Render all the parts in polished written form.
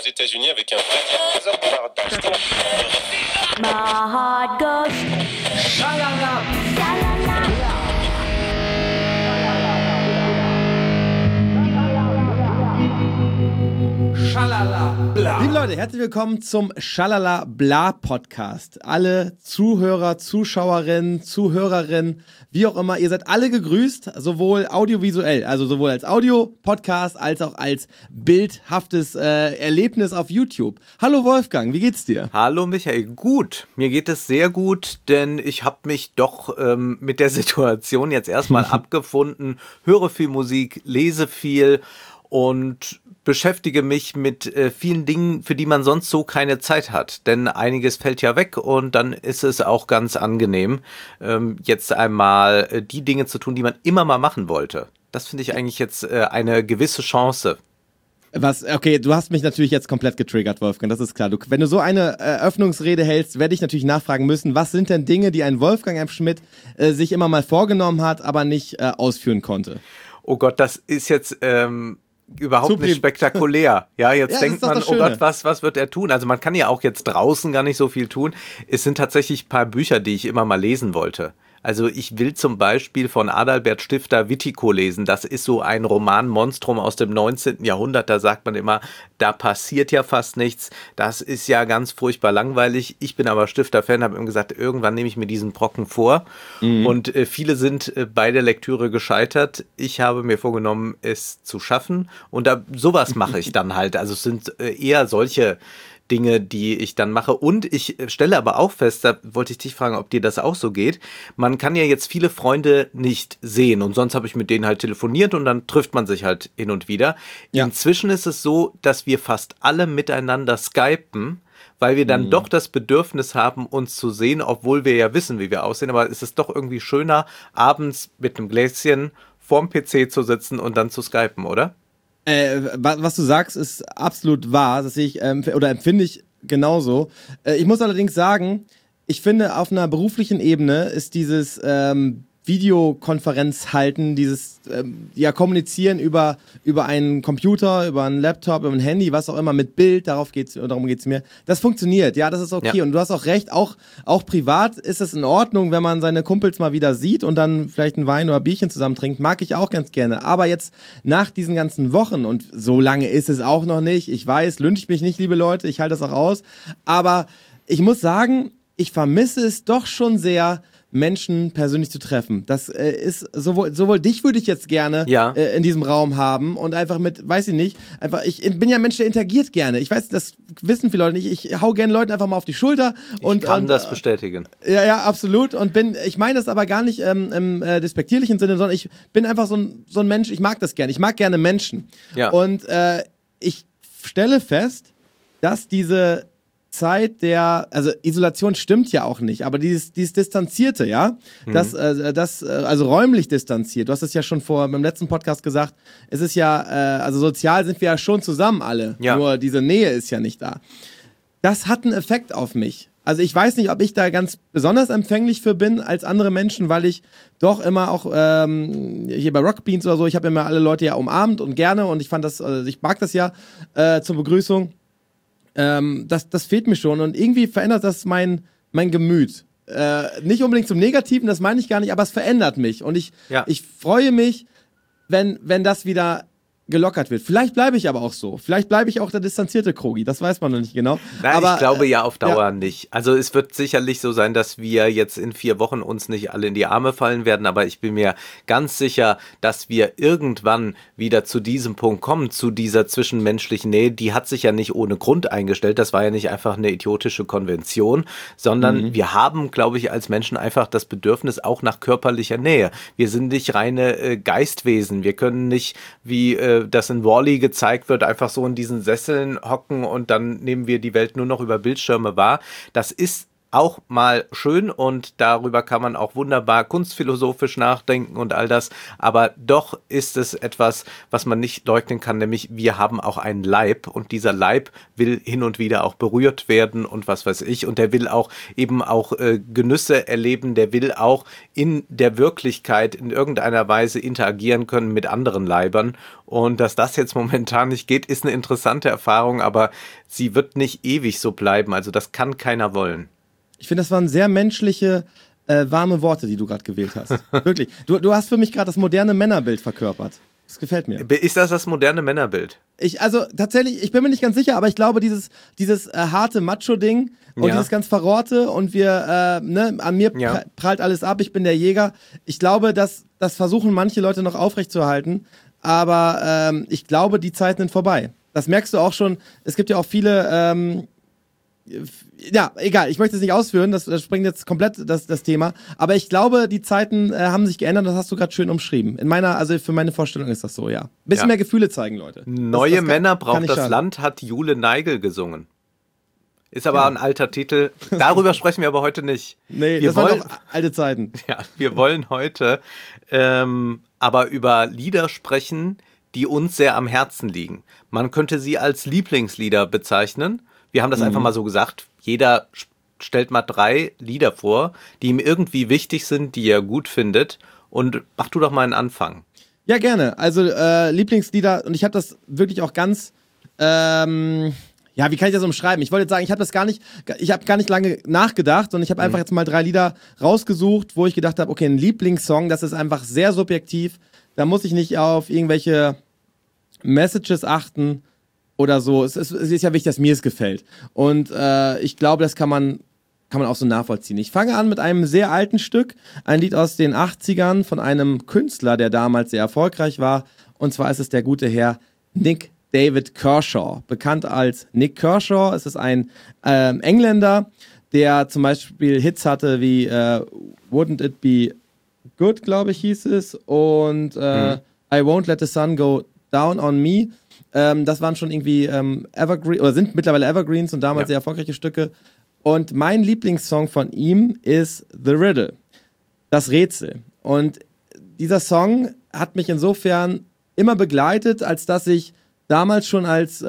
États-Unis avec un vrai. My heart goes sha-la-la, sha-la-la. Liebe Leute, herzlich willkommen zum Schalala Bla Podcast. Alle Zuhörer, Zuschauerinnen, Zuhörerinnen, wie auch immer, ihr seid alle gegrüßt, sowohl audiovisuell, also sowohl als Audio-Podcast als auch als bildhaftes Erlebnis auf YouTube. Hallo Wolfgang, wie geht's dir? Hallo Michael, gut. Mir geht es sehr gut, denn ich habe mich doch mit der Situation jetzt erstmal abgefunden, höre viel Musik, lese viel und beschäftige mich mit vielen Dingen, für die man sonst so keine Zeit hat. Denn einiges fällt ja weg und dann ist es auch ganz angenehm, jetzt einmal die Dinge zu tun, die man immer mal machen wollte. Das finde ich eigentlich jetzt eine gewisse Chance. Okay, du hast mich natürlich jetzt komplett getriggert, Wolfgang, das ist klar. Wenn du so eine Eröffnungsrede hältst, werde ich natürlich nachfragen müssen, was sind denn Dinge, die ein Wolfgang M. Schmidt sich immer mal vorgenommen hat, aber nicht ausführen konnte? Oh Gott, das ist jetzt überhaupt nicht spektakulär. Ja, jetzt denkt man, oh Gott, was wird er tun? Also man kann ja auch jetzt draußen gar nicht so viel tun. Es sind tatsächlich ein paar Bücher, die ich immer mal lesen wollte. Also ich will zum Beispiel von Adalbert Stifter Witiko lesen. Das ist so ein Romanmonstrum aus dem 19. Jahrhundert. Da sagt man immer, da passiert ja fast nichts. Das ist ja ganz furchtbar langweilig. Ich bin aber Stifter-Fan, habe ihm gesagt, irgendwann nehme ich mir diesen Brocken vor. Und viele sind bei der Lektüre gescheitert. Ich habe mir vorgenommen, es zu schaffen. Und sowas mache ich dann halt. Also es sind eher solche Dinge, die ich dann mache. Und ich stelle aber auch fest, da wollte ich dich fragen, ob dir das auch so geht. Man kann ja jetzt viele Freunde nicht sehen und sonst habe ich mit denen halt telefoniert und dann trifft man sich halt hin und wieder. Ja. Inzwischen ist es so, dass wir fast alle miteinander skypen, weil wir dann doch das Bedürfnis haben, uns zu sehen, obwohl wir ja wissen, wie wir aussehen. Aber es ist doch irgendwie schöner, abends mit einem Gläschen vorm PC zu sitzen und dann zu skypen, oder? Was du sagst, ist absolut wahr. Das sehe ich oder empfinde ich genauso. Ich muss allerdings sagen, ich finde, auf einer beruflichen Ebene ist dieses Videokonferenz halten, dieses kommunizieren über einen Computer, über einen Laptop, über ein Handy, was auch immer, mit Bild, darum geht's mir. Das funktioniert, ja, das ist okay. Ja. Und du hast auch recht, auch privat ist es in Ordnung, wenn man seine Kumpels mal wieder sieht und dann vielleicht ein Wein oder Bierchen zusammen trinkt, mag ich auch ganz gerne. Aber jetzt nach diesen ganzen Wochen, und so lange ist es auch noch nicht, ich weiß, lyncht mich nicht, liebe Leute, ich halte das auch aus, aber ich muss sagen, ich vermisse es doch schon sehr, Menschen persönlich zu treffen. Das ist sowohl dich würde ich jetzt gerne in diesem Raum haben und einfach mit, weiß ich nicht, einfach, ich bin ja ein Mensch, der interagiert gerne. Ich weiß, das wissen viele Leute nicht. Ich hau gerne Leuten einfach mal auf die Schulter. Ich kann das bestätigen. Ja, absolut. Und ich meine das aber gar nicht im despektierlichen Sinne, sondern ich bin einfach so ein Mensch, ich mag das gerne. Ich mag gerne Menschen. Ja. Und ich stelle fest, dass diese Zeit also Isolation stimmt ja auch nicht, aber dieses Distanzierte, ja, also räumlich distanziert, du hast es ja schon beim letzten Podcast gesagt, es ist ja, also sozial sind wir ja schon zusammen alle, nur diese Nähe ist ja nicht da. Das hat einen Effekt auf mich. Also ich weiß nicht, ob ich da ganz besonders empfänglich für bin als andere Menschen, weil ich doch immer auch hier bei Rock Beans oder so, ich habe immer alle Leute ja umarmt und gerne und ich mag das ja zur Begrüßung. Das fehlt mir schon und irgendwie verändert das mein Gemüt. Nicht unbedingt zum Negativen, das meine ich gar nicht, aber es verändert mich und ich freue mich, wenn das wieder gelockert wird. Vielleicht bleibe ich aber auch so. Vielleicht bleibe ich auch der distanzierte Krogi. Das weiß man noch nicht genau. Nein, aber ich glaube ja auf Dauer nicht. Also es wird sicherlich so sein, dass wir jetzt in 4 Wochen uns nicht alle in die Arme fallen werden, aber ich bin mir ganz sicher, dass wir irgendwann wieder zu diesem Punkt kommen, zu dieser zwischenmenschlichen Nähe. Die hat sich ja nicht ohne Grund eingestellt. Das war ja nicht einfach eine idiotische Konvention, sondern wir haben, glaube ich, als Menschen einfach das Bedürfnis auch nach körperlicher Nähe. Wir sind nicht reine Geistwesen. Wir können nicht wie das in Wall-E gezeigt wird, einfach so in diesen Sesseln hocken und dann nehmen wir die Welt nur noch über Bildschirme wahr. Das ist auch mal schön und darüber kann man auch wunderbar kunstphilosophisch nachdenken und all das, aber doch ist es etwas, was man nicht leugnen kann, nämlich wir haben auch einen Leib und dieser Leib will hin und wieder auch berührt werden und was weiß ich und der will auch eben auch Genüsse erleben, der will auch in der Wirklichkeit in irgendeiner Weise interagieren können mit anderen Leibern und dass das jetzt momentan nicht geht, ist eine interessante Erfahrung, aber sie wird nicht ewig so bleiben, also das kann keiner wollen. Ich finde, das waren sehr menschliche, warme Worte, die du gerade gewählt hast. Wirklich. Du hast für mich gerade das moderne Männerbild verkörpert. Das gefällt mir. Ist das moderne Männerbild? Also tatsächlich, ich bin mir nicht ganz sicher, aber ich glaube, dieses harte Macho-Ding und dieses ganz Verrohrte und an mir prallt alles ab, ich bin der Jäger. Ich glaube, das versuchen manche Leute noch aufrechtzuerhalten, aber ich glaube, die Zeiten sind vorbei. Das merkst du auch schon. Es gibt ja auch viele ja, egal, ich möchte es nicht ausführen, das springt jetzt komplett das Thema, aber ich glaube, die Zeiten haben sich geändert, das hast du gerade schön umschrieben. Also für meine Vorstellung ist das so, ja. Bisschen mehr Gefühle zeigen, Leute. Neue Männer braucht das Land, hat Jule Neigel gesungen. Ist aber ein alter Titel, darüber sprechen wir aber heute nicht. Nee, das waren doch alte Zeiten. Ja, wir wollen heute aber über Lieder sprechen, die uns sehr am Herzen liegen. Man könnte sie als Lieblingslieder bezeichnen. Wir haben das einfach mal so gesagt. Jeder stellt mal 3 Lieder vor, die ihm irgendwie wichtig sind, die er gut findet. Und mach du doch mal einen Anfang. Ja, gerne. Also Lieblingslieder, und ich habe das wirklich auch ganz, wie kann ich das umschreiben? Ich wollte jetzt sagen, ich habe gar nicht lange nachgedacht, sondern ich habe einfach jetzt mal 3 Lieder rausgesucht, wo ich gedacht habe, okay, ein Lieblingssong, das ist einfach sehr subjektiv. Da muss ich nicht auf irgendwelche Messages achten oder so. Es ist ja wichtig, dass mir es gefällt. Und ich glaube, das kann man auch so nachvollziehen. Ich fange an mit einem sehr alten Stück, ein Lied aus den 80ern von einem Künstler, der damals sehr erfolgreich war. Und zwar ist es der gute Herr Nick David Kershaw, bekannt als Nick Kershaw. Es ist ein Engländer, der zum Beispiel Hits hatte wie Wouldn't It Be Good, glaube ich, hieß es. Und I Won't Let the Sun Go Down on Me. Das waren schon irgendwie Evergreen oder sind mittlerweile Evergreens und damals sehr erfolgreiche Stücke. Und mein Lieblingssong von ihm ist The Riddle, das Rätsel. Und dieser Song hat mich insofern immer begleitet, als dass ich damals schon als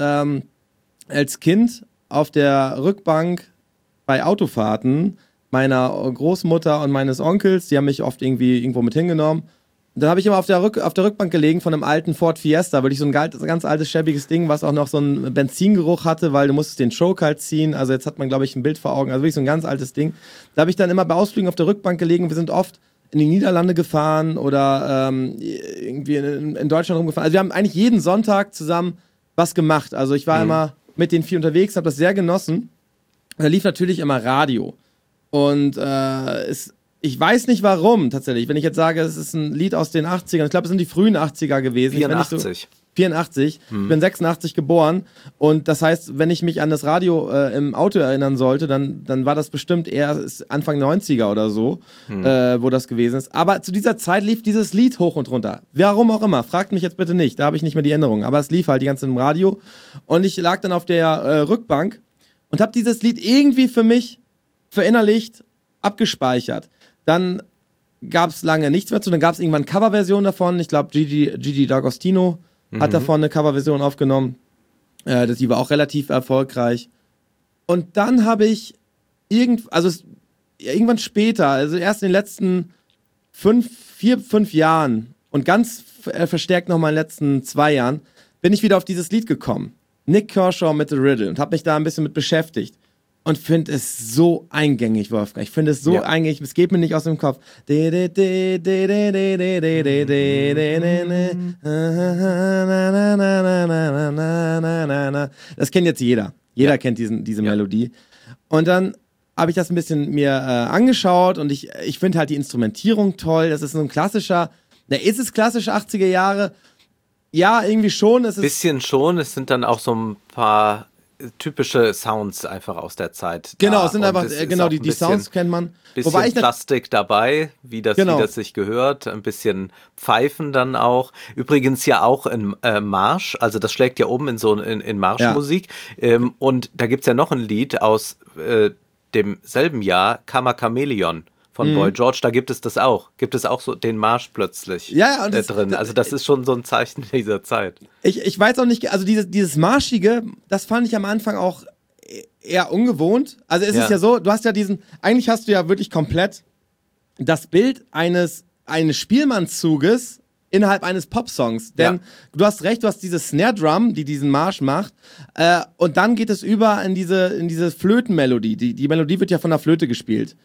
Kind auf der Rückbank bei Autofahrten meiner Großmutter und meines Onkels, die haben mich oft irgendwie irgendwo mit hingenommen. Dann habe ich immer auf der Rückbank gelegen von einem alten Ford Fiesta, wirklich so ein ganz altes, schäbiges Ding, was auch noch so einen Benzingeruch hatte, weil du musstest den Choke halt ziehen. Also jetzt hat man, glaube ich, ein Bild vor Augen. Also wirklich so ein ganz altes Ding. Da habe ich dann immer bei Ausflügen auf der Rückbank gelegen. Wir sind oft in die Niederlande gefahren oder irgendwie in Deutschland rumgefahren. Also wir haben eigentlich jeden Sonntag zusammen was gemacht. Also ich war immer mit den 4 unterwegs, habe das sehr genossen. Da lief natürlich immer Radio. Und ich weiß nicht warum, tatsächlich. Wenn ich jetzt sage, es ist ein Lied aus den 80ern, ich glaube, es sind die frühen 80er gewesen. 84. 84. Ich bin 86 geboren. Und das heißt, wenn ich mich an das Radio im Auto erinnern sollte, dann war das bestimmt eher Anfang 90er oder so, wo das gewesen ist. Aber zu dieser Zeit lief dieses Lied hoch und runter. Warum auch immer. Fragt mich jetzt bitte nicht. Da habe ich nicht mehr die Erinnerung. Aber es lief halt die ganze Zeit im Radio. Und ich lag dann auf der Rückbank und habe dieses Lied irgendwie für mich verinnerlicht, abgespeichert. Dann gab es lange nichts mehr zu, dann gab es irgendwann Coverversion davon. Ich glaube, Gigi D'Agostino hat davon eine Coverversion aufgenommen. Die war auch relativ erfolgreich. Und dann habe ich irgendwann später, also erst in den letzten 5 Jahren und ganz verstärkt noch mal in den letzten 2 Jahren, bin ich wieder auf dieses Lied gekommen. Nick Kershaw mit The Riddle und habe mich da ein bisschen mit beschäftigt. Und finde es so eingängig, Wolfgang. Ich finde es so eingängig, es geht mir nicht aus dem Kopf. Das kennt jetzt jeder. Jeder kennt diese Melodie. Und dann habe ich das ein bisschen mir angeschaut und ich finde halt die Instrumentierung toll. Das ist so ein klassischer, ist es klassische 80er Jahre? Ja, irgendwie schon. Bisschen schon, es sind dann auch so ein paar typische Sounds einfach aus der Zeit. Genau, es sind einfach, die Sounds kennt man. Bisschen Plastik dabei, wie das sich gehört. Ein bisschen Pfeifen dann auch. Übrigens ja auch in Marsch, also das schlägt ja oben in Marschmusik. Und da gibt's ja noch ein Lied aus demselben Jahr Karma Chameleon von Boy George, da gibt es das auch. Gibt es auch so den Marsch plötzlich drin. Also das ist schon so ein Zeichen dieser Zeit. Ich weiß auch nicht, also dieses Marschige, das fand ich am Anfang auch eher ungewohnt. Also es ist ja so, du hast ja eigentlich hast du ja wirklich komplett das Bild eines Spielmannszuges innerhalb eines Popsongs. Denn du hast recht, du hast diese Snare Drum, die diesen Marsch macht, und dann geht es über in diese Flötenmelodie. Die Melodie wird ja von der Flöte gespielt.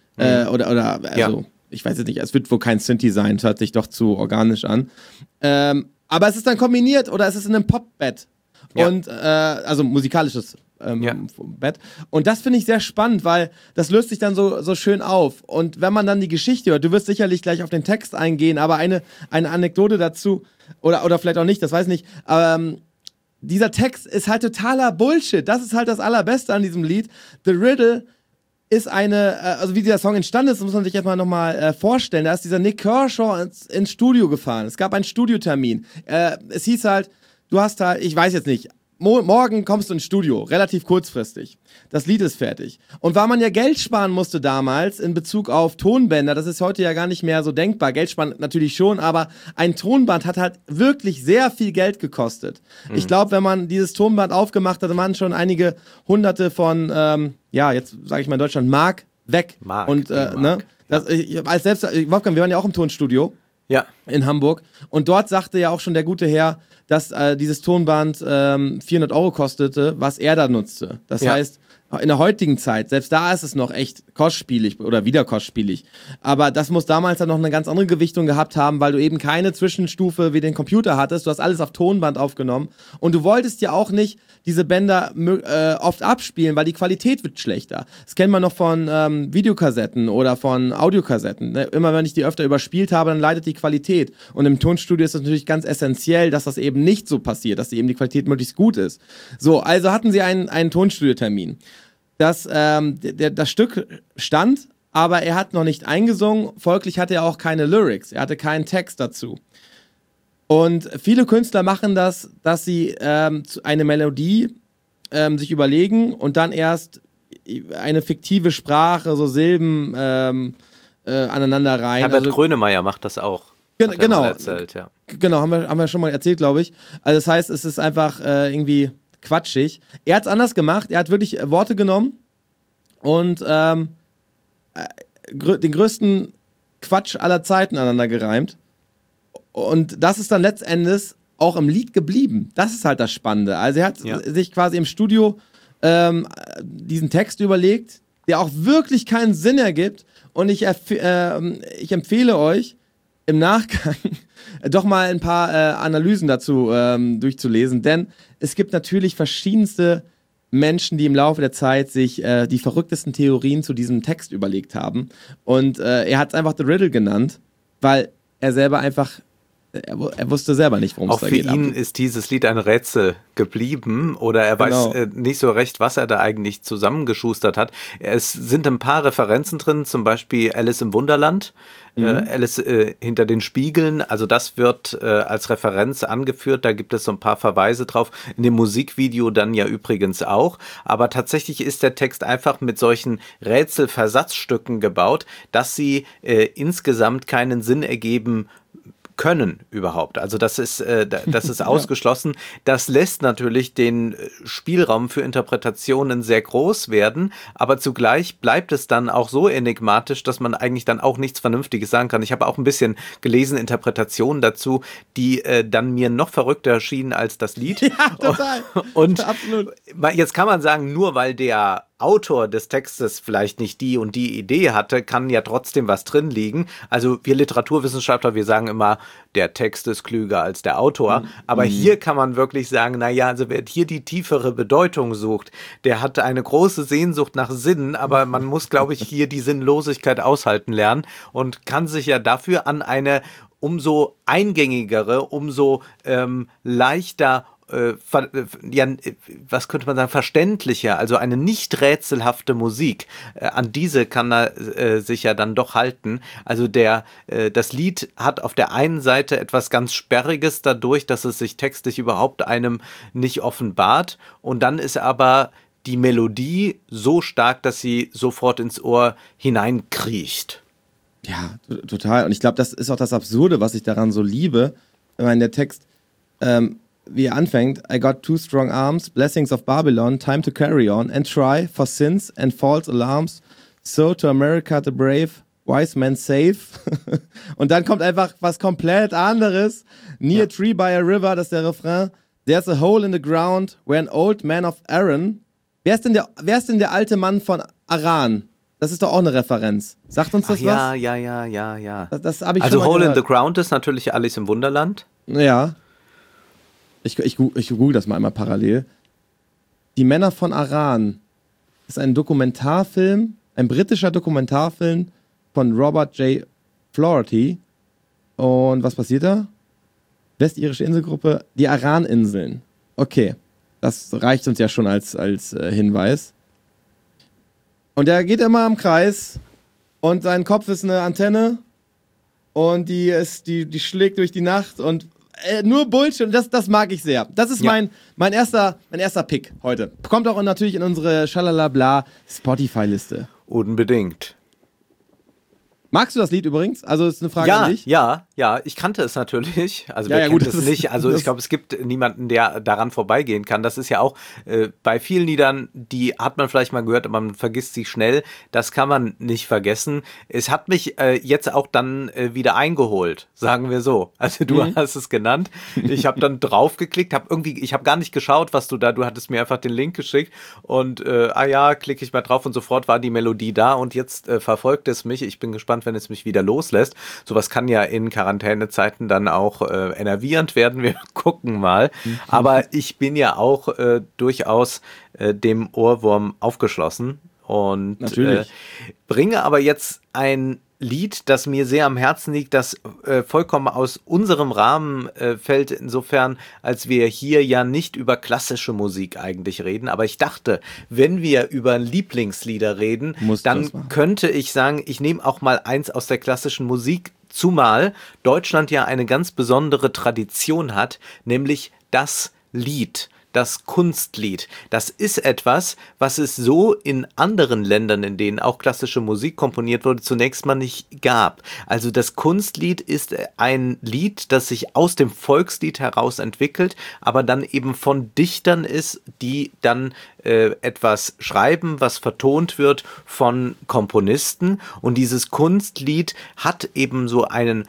Ich weiß jetzt nicht, es wird wohl kein Synthi sein, es hört sich doch zu organisch an. Aber es ist dann kombiniert oder es ist in einem Popbett. Und also musikalisches Bett. Und das finde ich sehr spannend, weil das löst sich dann so schön auf. Und wenn man dann die Geschichte hört, du wirst sicherlich gleich auf den Text eingehen, aber eine Anekdote dazu, oder vielleicht auch nicht, das weiß ich nicht, dieser Text ist halt totaler Bullshit. Das ist halt das Allerbeste an diesem Lied. The Riddle ist also wie dieser Song entstanden ist, muss man sich jetzt mal nochmal vorstellen. Da ist dieser Nick Kershaw ins Studio gefahren. Es gab einen Studiotermin. Es hieß halt, du hast halt, ich weiß jetzt nicht, morgen kommst du ins Studio, relativ kurzfristig. Das Lied ist fertig. Und weil man ja Geld sparen musste damals in Bezug auf Tonbänder, das ist heute ja gar nicht mehr so denkbar. Geld sparen natürlich schon, aber ein Tonband hat halt wirklich sehr viel Geld gekostet. Ich glaube, wenn man dieses Tonband aufgemacht hatte, waren schon einige Hunderte von, jetzt sage ich mal in Deutschland, Mark weg. Und Wolfgang, wir waren ja auch im Tonstudio in Hamburg. Und dort sagte ja auch schon der gute Herr, dass dieses Tonband 400 Euro kostete, was er da nutzte. Das heißt, in der heutigen Zeit, selbst da ist es noch echt kostspielig oder wieder kostspielig. Aber das muss damals dann noch eine ganz andere Gewichtung gehabt haben, weil du eben keine Zwischenstufe wie den Computer hattest. Du hast alles auf Tonband aufgenommen. Und du wolltest ja auch nicht diese Bänder oft abspielen, weil die Qualität wird schlechter. Das kennt man noch von Videokassetten oder von Audiokassetten. Ne? Immer wenn ich die öfter überspielt habe, dann leidet die Qualität. Und im Tonstudio ist es natürlich ganz essentiell, dass das eben nicht so passiert, dass eben die Qualität möglichst gut ist. So, also hatten sie einen Tonstudiotermin. Das Stück stand, aber er hat noch nicht eingesungen, folglich hatte er auch keine Lyrics, er hatte keinen Text dazu. Und viele Künstler machen das, dass sie eine Melodie sich überlegen und dann erst eine fiktive Sprache, so Silben aneinander rein. Herbert Grönemeyer macht das auch. Genau. Erzählt, Genau, haben wir schon mal erzählt, glaube ich. Also das heißt, es ist einfach irgendwie quatschig. Er hat es anders gemacht. Er hat wirklich Worte genommen und den größten Quatsch aller Zeiten aneinander gereimt. Und das ist dann letztendlich auch im Lied geblieben. Das ist halt das Spannende. Also er hat sich quasi im Studio diesen Text überlegt, der auch wirklich keinen Sinn ergibt. Und ich empfehle euch, im Nachgang doch mal ein paar Analysen dazu durchzulesen, denn es gibt natürlich verschiedenste Menschen, die im Laufe der Zeit sich die verrücktesten Theorien zu diesem Text überlegt haben. Und er hat es einfach The Riddle genannt, weil er selber einfach er wusste selber nicht, worum es da geht. Auch für ihn ist dieses Lied ein Rätsel geblieben oder er weiß nicht so recht, was er da eigentlich zusammengeschustert hat. Es sind ein paar Referenzen drin, zum Beispiel Alice im Wunderland, Alice hinter den Spiegeln, also das wird als Referenz angeführt, da gibt es so ein paar Verweise drauf, in dem Musikvideo dann ja übrigens auch, aber tatsächlich ist der Text einfach mit solchen Rätselversatzstücken gebaut, dass sie insgesamt keinen Sinn ergeben können überhaupt. Also das ist ausgeschlossen. Das lässt natürlich den Spielraum für Interpretationen sehr groß werden, aber zugleich bleibt es dann auch so enigmatisch, dass man eigentlich dann auch nichts Vernünftiges sagen kann. Ich habe auch ein bisschen gelesen, Interpretationen dazu, die dann mir noch verrückter erschienen als das Lied. Ja, total. Und absolut. Jetzt kann man sagen, nur weil der Autor des Textes vielleicht nicht die und die Idee hatte, kann ja trotzdem was drin liegen. Also wir Literaturwissenschaftler, wir sagen immer, der Text ist klüger als der Autor. Aber hier kann man wirklich sagen, naja, also wer hier die tiefere Bedeutung sucht, der hat eine große Sehnsucht nach Sinn, aber man muss, glaube ich, hier die Sinnlosigkeit aushalten lernen und kann sich ja dafür an eine umso eingängigere, umso leichter was könnte man sagen, verständlicher, also eine nicht rätselhafte Musik. An diese kann er sich ja dann doch halten. Also das Lied hat auf der einen Seite etwas ganz Sperriges dadurch, dass es sich textlich überhaupt einem nicht offenbart. Und dann ist aber die Melodie so stark, dass sie sofort ins Ohr hineinkriecht. Ja, total. Und ich glaube, das ist auch das Absurde, was ich daran so liebe. Ich meine, der Text, wie er anfängt, I got two strong arms, blessings of Babylon, time to carry on and try for sins and false alarms, so to America the brave, wise men safe. Und dann kommt einfach was komplett anderes. Near tree by a river, das ist der Refrain. There's a hole in the ground where an old man of Aran. Wer ist denn der alte Mann von Aran? Das ist doch auch eine Referenz. Sagt uns das was? Ja. Das habe ich also schon mal Hole gehört. in the Ground ist natürlich Alice im Wunderland. Ja. Ich google das mal einmal parallel. Die Männer von Aran ist ein Dokumentarfilm, ein britischer Dokumentarfilm von Robert J. Flaherty. Und was passiert da? Westirische Inselgruppe, die Aran-Inseln. Okay, das reicht uns ja schon als Hinweis. Und er geht immer im Kreis und sein Kopf ist eine Antenne und die schlägt durch die Nacht und nur Bullshit. Und das mag ich sehr. Das ist mein erster Pick heute. Kommt auch natürlich in unsere Schalalabla Spotify-Liste. Unbedingt. Magst du das Lied übrigens? Also ist eine Frage an dich. Ja, ich kannte es natürlich. Also wer kennt es nicht? Also ich glaube, es gibt niemanden, der daran vorbeigehen kann. Das ist ja auch bei vielen Liedern, die hat man vielleicht mal gehört, aber man vergisst sie schnell. Das kann man nicht vergessen. Es hat mich jetzt auch dann wieder eingeholt, sagen wir so. Also du hast es genannt. Ich habe dann draufgeklickt, ich habe gar nicht geschaut, was du hattest mir einfach den Link geschickt und klicke ich mal drauf und sofort war die Melodie da und jetzt verfolgt es mich. Ich bin gespannt, wenn es mich wieder loslässt. Sowas kann ja in Quarantänezeiten dann auch enervierend werden. Wir gucken mal. Aber ich bin ja auch durchaus dem Ohrwurm aufgeschlossen und bringe aber jetzt ein Lied, das mir sehr am Herzen liegt, das vollkommen aus unserem Rahmen fällt, insofern, als wir hier ja nicht über klassische Musik eigentlich reden, aber ich dachte, wenn wir über Lieblingslieder reden, dann könnte ich sagen, ich nehme auch mal eins aus der klassischen Musik, zumal Deutschland ja eine ganz besondere Tradition hat, nämlich das Lied. Das Kunstlied. Das ist etwas, was es so in anderen Ländern, in denen auch klassische Musik komponiert wurde, zunächst mal nicht gab. Also das Kunstlied ist ein Lied, das sich aus dem Volkslied heraus entwickelt, aber dann eben von Dichtern ist, die dann etwas schreiben, was vertont wird von Komponisten. Und dieses Kunstlied hat eben so einen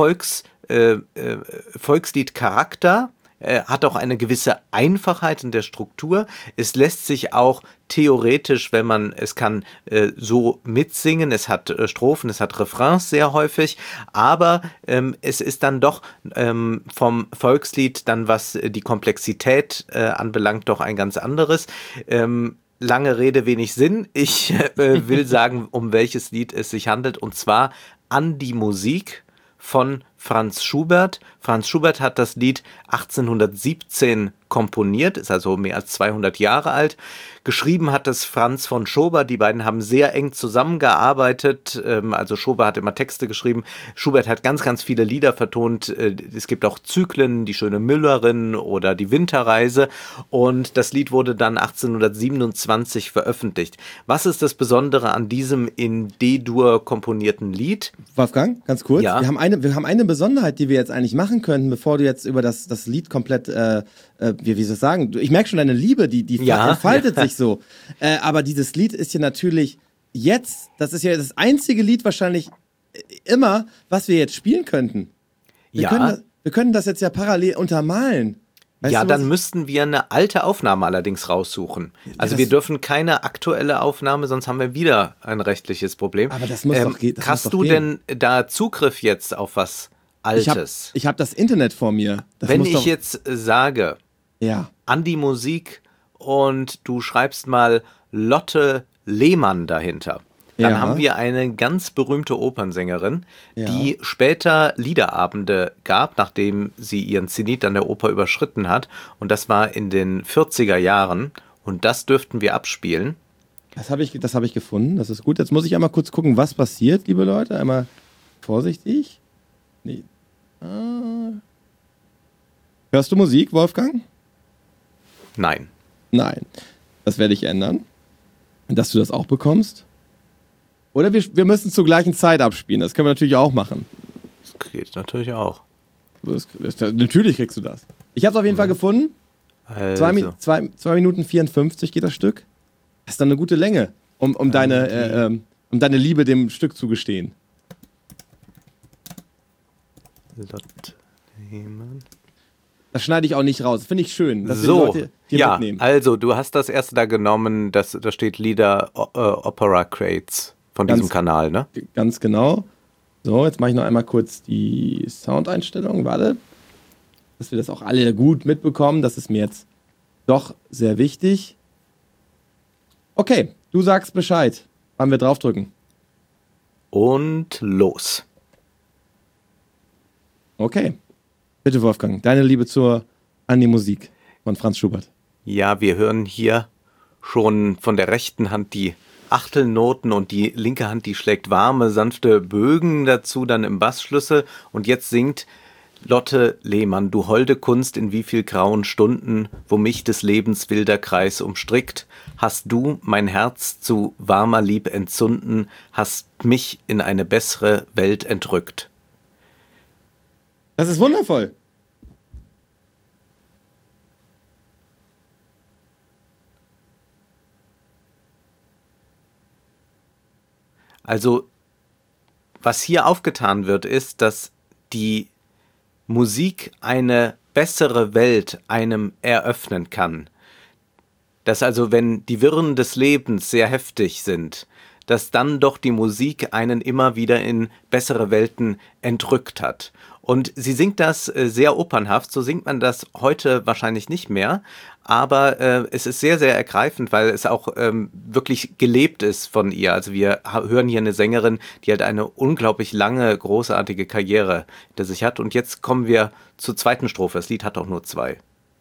Volksliedcharakter, hat auch eine gewisse Einfachheit in der Struktur. Es lässt sich auch theoretisch, wenn man es kann, so mitsingen. Es hat Strophen, es hat Refrains sehr häufig, aber es ist dann doch vom Volkslied dann, was die Komplexität anbelangt, doch ein ganz anderes. Lange Rede, wenig Sinn. Ich will sagen, um welches Lied es sich handelt, und zwar An die Musik von Franz Schubert. Franz Schubert hat das Lied 1817 komponiert, ist also mehr als 200 Jahre alt. Geschrieben hat es Franz von Schober. Die beiden haben sehr eng zusammengearbeitet. Also Schober hat immer Texte geschrieben. Schubert hat ganz, ganz viele Lieder vertont. Es gibt auch Zyklen, Die schöne Müllerin oder Die Winterreise. Und das Lied wurde dann 1827 veröffentlicht. Was ist das Besondere an diesem in D-Dur komponierten Lied? Wolfgang, ganz kurz. Ja. Wir haben eine Besonderheit, die wir jetzt eigentlich machen könnten, bevor du jetzt über das Lied komplett, wie soll ich sagen, ich merke schon deine Liebe, die entfaltet sich so. Aber dieses Lied ist ja natürlich jetzt, das ist ja das einzige Lied wahrscheinlich immer, was wir jetzt spielen könnten. Wir können das jetzt ja parallel untermalen. Weißt du, dann müssten wir eine alte Aufnahme allerdings raussuchen. Also wir dürfen keine aktuelle Aufnahme, sonst haben wir wieder ein rechtliches Problem. Aber das muss doch gehen. Hast du denn da Zugriff jetzt auf was Altes? Ich hab das Internet vor mir. Wenn ich jetzt sage, ja, An die Musik und du schreibst mal Lotte Lehmann dahinter, dann haben wir eine ganz berühmte Opernsängerin, die später Liederabende gab, nachdem sie ihren Zenit an der Oper überschritten hat. Und das war in den 40er Jahren. Und das dürften wir abspielen. Das habe ich gefunden. Das ist gut. Jetzt muss ich einmal kurz gucken, was passiert, liebe Leute. Einmal vorsichtig. Nee. Hörst du Musik, Wolfgang? Nein. Nein. Das werde ich ändern. Dass du das auch bekommst. Oder wir müssen zur gleichen Zeit abspielen. Das können wir natürlich auch machen. Das geht natürlich auch. Natürlich kriegst du das. Ich habe es auf jeden Fall gefunden. Also. 2 Minuten 54 geht das Stück. Das ist dann eine gute Länge, um deine Liebe dem Stück zu gestehen. Lotte Lehmann. Das schneide ich auch nicht raus. Finde ich schön, dass so, die Leute hier mitnehmen. Also du hast das erste da genommen, da steht Lieder Opera Crates von diesem Kanal, ne? Ganz genau. So, jetzt mache ich noch einmal kurz die Soundeinstellung. Warte, dass wir das auch alle gut mitbekommen. Das ist mir jetzt doch sehr wichtig. Okay, du sagst Bescheid, wann wir draufdrücken. Und los. Okay. Bitte, Wolfgang, deine Liebe an die Musik von Franz Schubert. Ja, wir hören hier schon von der rechten Hand die Achtelnoten und die linke Hand, die schlägt warme, sanfte Bögen dazu, dann im Bassschlüssel. Und jetzt singt Lotte Lehmann, du holde Kunst in wie viel grauen Stunden, wo mich des Lebens wilder Kreis umstrickt, hast du mein Herz zu warmer Lieb entzunden, hast mich in eine bessere Welt entrückt. Das ist wundervoll. Also, was hier aufgetan wird, ist, dass die Musik eine bessere Welt einem eröffnen kann. Dass also, wenn die Wirren des Lebens sehr heftig sind, dass dann doch die Musik einen immer wieder in bessere Welten entrückt hat. Und sie singt das sehr opernhaft, so singt man das heute wahrscheinlich nicht mehr, aber es ist sehr, sehr ergreifend, weil es auch wirklich gelebt ist von ihr. Also wir hören hier eine Sängerin, die halt eine unglaublich lange, großartige Karriere hinter sich hat. Und jetzt kommen wir zur zweiten Strophe. Das Lied hat auch nur 2.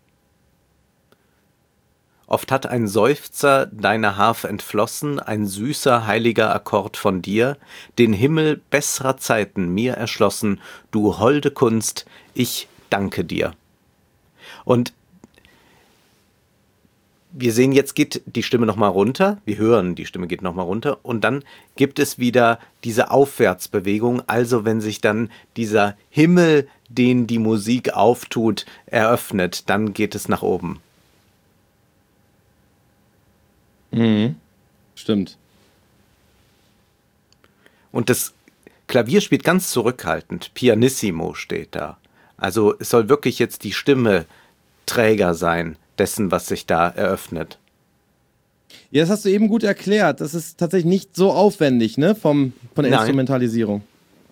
Oft hat ein Seufzer deiner Harf entflossen, ein süßer, heiliger Akkord von dir, den Himmel besserer Zeiten mir erschlossen, du holde Kunst, ich danke dir. Und wir sehen, jetzt geht die Stimme nochmal runter, wir hören, die Stimme geht nochmal runter und dann gibt es wieder diese Aufwärtsbewegung, also wenn sich dann dieser Himmel, den die Musik auftut, eröffnet, dann geht es nach oben. Mhm. Stimmt. Und das Klavier spielt ganz zurückhaltend. Pianissimo steht da. Also es soll wirklich jetzt die Stimme Träger sein dessen, was sich da eröffnet. Ja, das hast du eben gut erklärt. Das ist tatsächlich nicht so aufwendig, ne, von der Instrumentalisierung.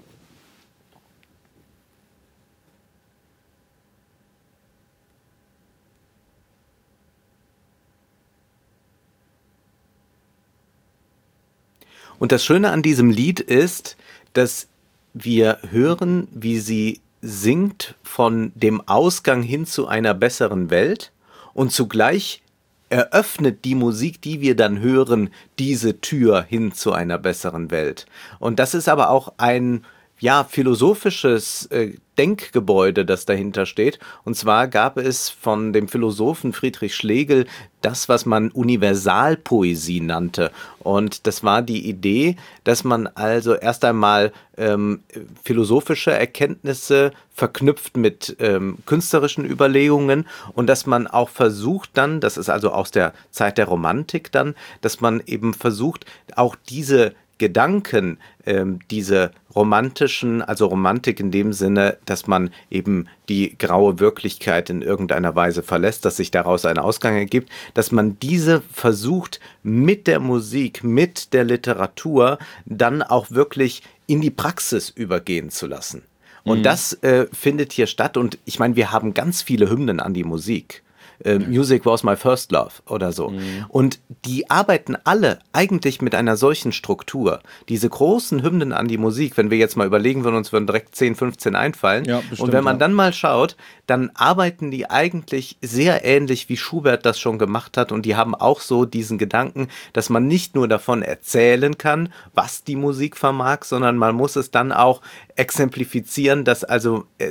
Und das Schöne an diesem Lied ist, dass wir hören, wie sie singt von dem Ausgang hin zu einer besseren Welt und zugleich eröffnet die Musik, die wir dann hören, diese Tür hin zu einer besseren Welt. Und das ist aber auch ein philosophisches Denkgebäude, das dahinter steht. Und zwar gab es von dem Philosophen Friedrich Schlegel das, was man Universalpoesie nannte. Und das war die Idee, dass man also erst einmal philosophische Erkenntnisse verknüpft mit künstlerischen Überlegungen und dass man auch versucht dann, das ist also aus der Zeit der Romantik dann, dass man eben versucht, auch diese Gedanken, diese romantischen, also Romantik in dem Sinne, dass man eben die graue Wirklichkeit in irgendeiner Weise verlässt, dass sich daraus ein Ausgang ergibt, dass man diese versucht mit der Musik, mit der Literatur dann auch wirklich in die Praxis übergehen zu lassen. Und das findet hier statt und ich meine, wir haben ganz viele Hymnen an die Musik. Music was my first love oder so. Und die arbeiten alle eigentlich mit einer solchen Struktur. Diese großen Hymnen an die Musik, wenn wir jetzt mal überlegen würden, uns würden direkt 10, 15 einfallen. Ja, bestimmt, und wenn man dann mal schaut, dann arbeiten die eigentlich sehr ähnlich, wie Schubert das schon gemacht hat. Und die haben auch so diesen Gedanken, dass man nicht nur davon erzählen kann, was die Musik vermag, sondern man muss es dann auch exemplifizieren, dass also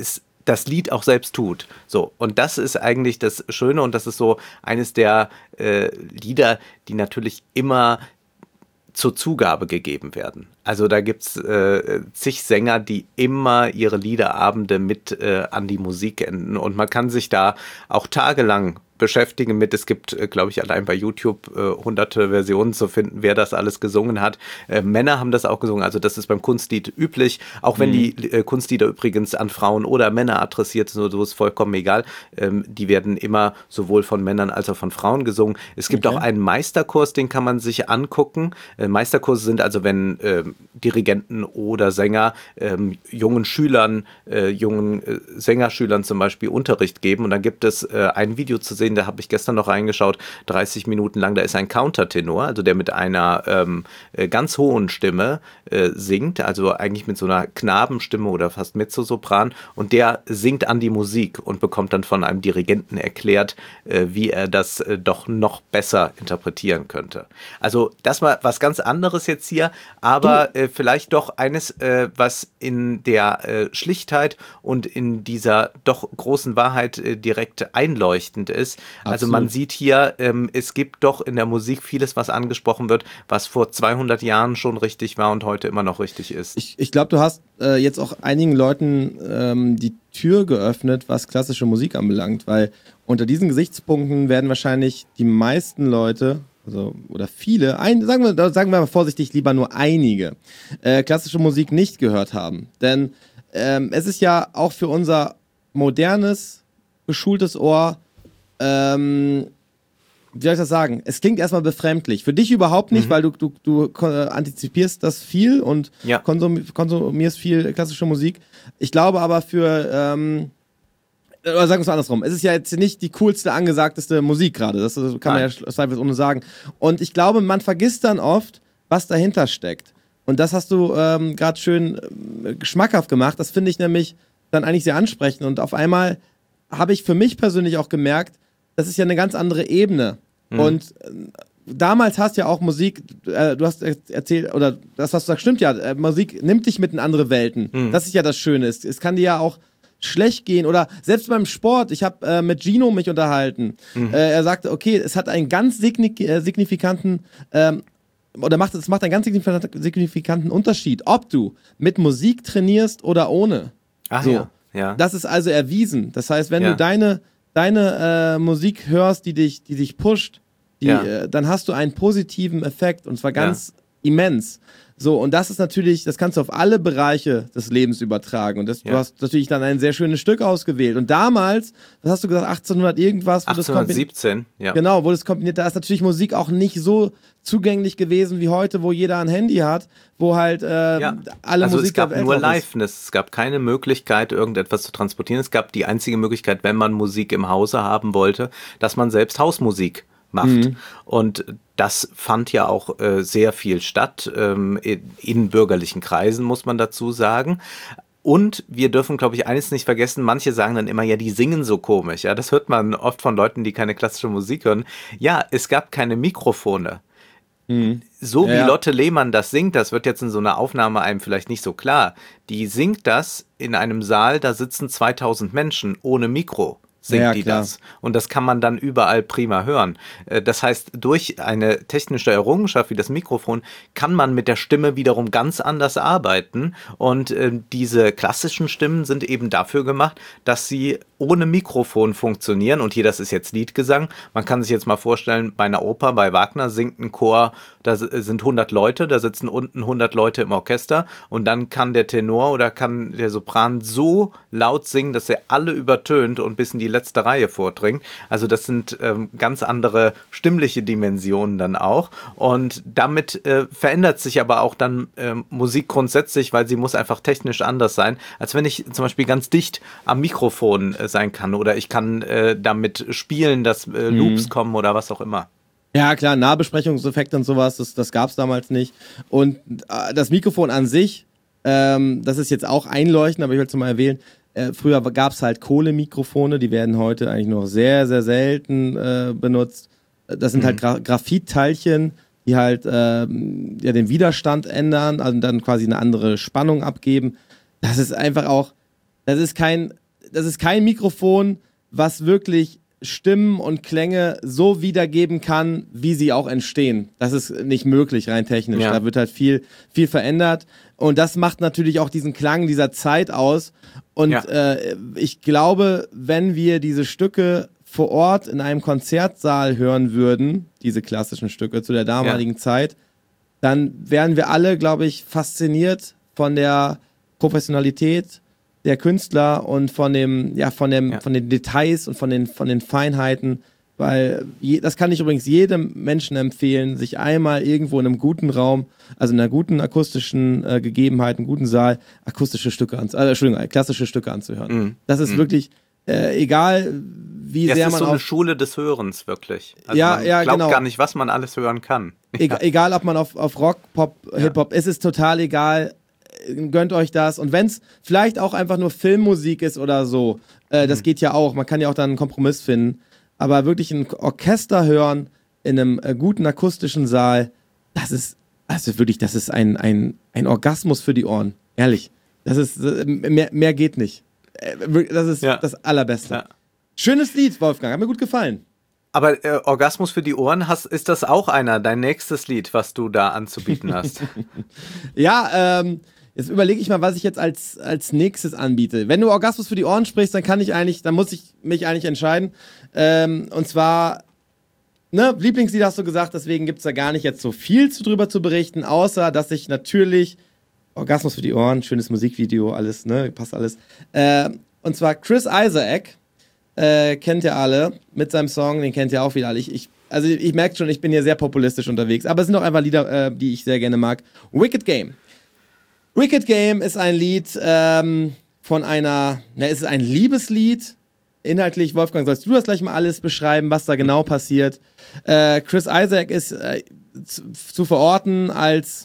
das Lied auch selbst tut. So, und das ist eigentlich das Schöne und das ist so eines der Lieder, die natürlich immer zur Zugabe gegeben werden. Also da gibt es zig Sänger, die immer ihre Liederabende mit an die Musik enden und man kann sich da auch tagelang beschäftigen mit. Es gibt, glaube ich, allein bei YouTube hunderte Versionen zu finden, wer das alles gesungen hat. Männer haben das auch gesungen, also das ist beim Kunstlied üblich, auch wenn die Kunstlieder übrigens an Frauen oder Männer adressiert sind, so ist vollkommen egal. Die werden immer sowohl von Männern als auch von Frauen gesungen. Es gibt auch einen Meisterkurs, den kann man sich angucken. Meisterkurse sind also, wenn Dirigenten oder Sänger jungen Schülern, jungen Sängerschülern zum Beispiel Unterricht geben und dann gibt es ein Video zu sehen, da habe ich gestern noch reingeschaut, 30 Minuten lang, da ist ein Countertenor, also der mit einer ganz hohen Stimme singt, also eigentlich mit so einer Knabenstimme oder fast Mezzosopran und der singt an die Musik und bekommt dann von einem Dirigenten erklärt, wie er das doch noch besser interpretieren könnte. Also das war was ganz anderes jetzt hier, aber vielleicht doch eines, was in der Schlichtheit und in dieser doch großen Wahrheit direkt einleuchtend ist. Also man sieht hier, es gibt doch in der Musik vieles, was angesprochen wird, was vor 200 Jahren schon richtig war und heute immer noch richtig ist. Ich glaube, du hast jetzt auch einigen Leuten die Tür geöffnet, was klassische Musik anbelangt, weil unter diesen Gesichtspunkten werden wahrscheinlich die meisten Leute, also oder viele, sagen wir mal vorsichtig, lieber nur einige, klassische Musik nicht gehört haben. Denn es ist ja auch für unser modernes, geschultes Ohr, wie soll ich das sagen? Es klingt erstmal befremdlich. Für dich überhaupt nicht, weil du antizipierst das viel und konsumierst viel klassische Musik. Ich glaube aber für, oder sagen wir es andersrum, es ist ja jetzt nicht die coolste, angesagteste Musik gerade. Das kann man ja zweifelsohne sagen. Und ich glaube, man vergisst dann oft, was dahinter steckt. Und das hast du gerade schön geschmackhaft gemacht. Das finde ich nämlich dann eigentlich sehr ansprechend. Und auf einmal habe ich für mich persönlich auch gemerkt, das ist ja eine ganz andere Ebene. Und damals hast ja auch Musik, du hast erzählt, oder das, was du sagst, stimmt ja, Musik nimmt dich mit in andere Welten. Das ist ja das Schöne. Es kann dir ja auch schlecht gehen oder selbst beim Sport. Ich habe mit Gino mich unterhalten. Er sagte, okay, es hat einen ganz signifikanten es macht einen ganz signifikanten Unterschied, ob du mit Musik trainierst oder ohne. Ach so. Ja. Das ist also erwiesen. Das heißt, wenn du deine Musik hörst, die dich pusht, dann hast du einen positiven Effekt und zwar ganz immens. So, und das ist natürlich, das kannst du auf alle Bereiche des Lebens übertragen. Und du hast natürlich dann ein sehr schönes Stück ausgewählt. Und damals, was hast du gesagt, 1800 irgendwas? 1817, ja. Genau, wurde es kombiniert. Da ist natürlich Musik auch nicht so zugänglich gewesen wie heute, wo jeder ein Handy hat, wo halt alle also Musik... es gab nur Liveness, es gab keine Möglichkeit, irgendetwas zu transportieren. Es gab die einzige Möglichkeit, wenn man Musik im Hause haben wollte, dass man selbst Hausmusik macht. Und das fand ja auch sehr viel statt, in bürgerlichen Kreisen, muss man dazu sagen. Und wir dürfen, glaube ich, eines nicht vergessen, manche sagen dann immer, ja, die singen so komisch. Ja, das hört man oft von Leuten, die keine klassische Musik hören. Ja, es gab keine Mikrofone. So wie Lotte Lehmann das singt, das wird jetzt in so einer Aufnahme einem vielleicht nicht so klar. Die singt das in einem Saal, da sitzen 2000 Menschen ohne Mikro. Singt die das. Und das kann man dann überall prima hören. Das heißt, durch eine technische Errungenschaft wie das Mikrofon kann man mit der Stimme wiederum ganz anders arbeiten. Und diese klassischen Stimmen sind eben dafür gemacht, dass sie ohne Mikrofon funktionieren. Und hier, das ist jetzt Liedgesang. Man kann sich jetzt mal vorstellen, bei einer Oper, bei Wagner singt ein Chor, da sind 100 Leute, da sitzen unten 100 Leute im Orchester. Und dann kann der Tenor oder kann der Sopran so laut singen, dass er alle übertönt und bis in die letzte Reihe vordringt. Also das sind ganz andere stimmliche Dimensionen dann auch. Und damit verändert sich aber auch dann Musik grundsätzlich, weil sie muss einfach technisch anders sein, als wenn ich zum Beispiel ganz dicht am Mikrofon sein kann oder ich kann damit spielen, dass Loops kommen oder was auch immer. Ja, klar, Nahbesprechungseffekte und sowas, das gab es damals nicht. Und das Mikrofon an sich, das ist jetzt auch einleuchtend, aber ich will es mal erwähnen, früher gab es halt Kohlemikrofone, die werden heute eigentlich noch sehr, sehr selten benutzt. Das sind halt Graphitteilchen, die halt den Widerstand ändern, also dann quasi eine andere Spannung abgeben. Das ist einfach auch, das ist kein kein Mikrofon, was wirklich Stimmen und Klänge so wiedergeben kann, wie sie auch entstehen. Das ist nicht möglich, rein technisch. Ja. Da wird halt viel verändert. Und das macht natürlich auch diesen Klang dieser Zeit aus. Und ich glaube, wenn wir diese Stücke vor Ort in einem Konzertsaal hören würden, diese klassischen Stücke zu der damaligen Zeit, dann wären wir alle, glaube ich, fasziniert von der Professionalität der Künstler und von den Details und von den Feinheiten, weil das kann ich übrigens jedem Menschen empfehlen, sich einmal irgendwo in einem guten Raum, also in einer guten akustischen Gegebenheit, einem guten Saal, klassische Stücke anzuhören. Mhm. Das ist wirklich egal, wie sehr man es ist so eine Schule des Hörens, wirklich. Also man glaubt gar nicht, was man alles hören kann. Egal, ob man auf Rock, Pop, Hip-Hop, es ist total egal. Gönnt euch das. Und wenn es vielleicht auch einfach nur Filmmusik ist oder so, das geht ja auch. Man kann ja auch dann einen Kompromiss finden. Aber wirklich ein Orchester hören in einem guten akustischen Saal, das ist ein Orgasmus für die Ohren. Ehrlich. Das ist, mehr geht nicht. Das ist das Allerbeste. Ja. Schönes Lied, Wolfgang. Hat mir gut gefallen. Aber Orgasmus für die Ohren, ist das auch dein nächstes Lied, was du da anzubieten hast? Jetzt überlege ich mal, was ich jetzt als nächstes anbiete. Wenn du Orgasmus für die Ohren sprichst, dann muss ich mich eigentlich entscheiden. Und zwar, Lieblingslied hast du gesagt, deswegen gibt es da gar nicht jetzt so viel drüber zu berichten, außer, dass ich natürlich Orgasmus für die Ohren, schönes Musikvideo, alles, passt alles. Und zwar Chris Isaak, kennt ihr alle, mit seinem Song, den kennt ihr auch wieder alle. Ich merke schon, ich bin hier sehr populistisch unterwegs, aber es sind auch einfach Lieder, die ich sehr gerne mag. Wicked Game. Wicked Game ist ein Lied von es ist ein Liebeslied. Inhaltlich, Wolfgang, sollst du das gleich mal alles beschreiben, was da genau passiert? Chris Isaak ist zu verorten als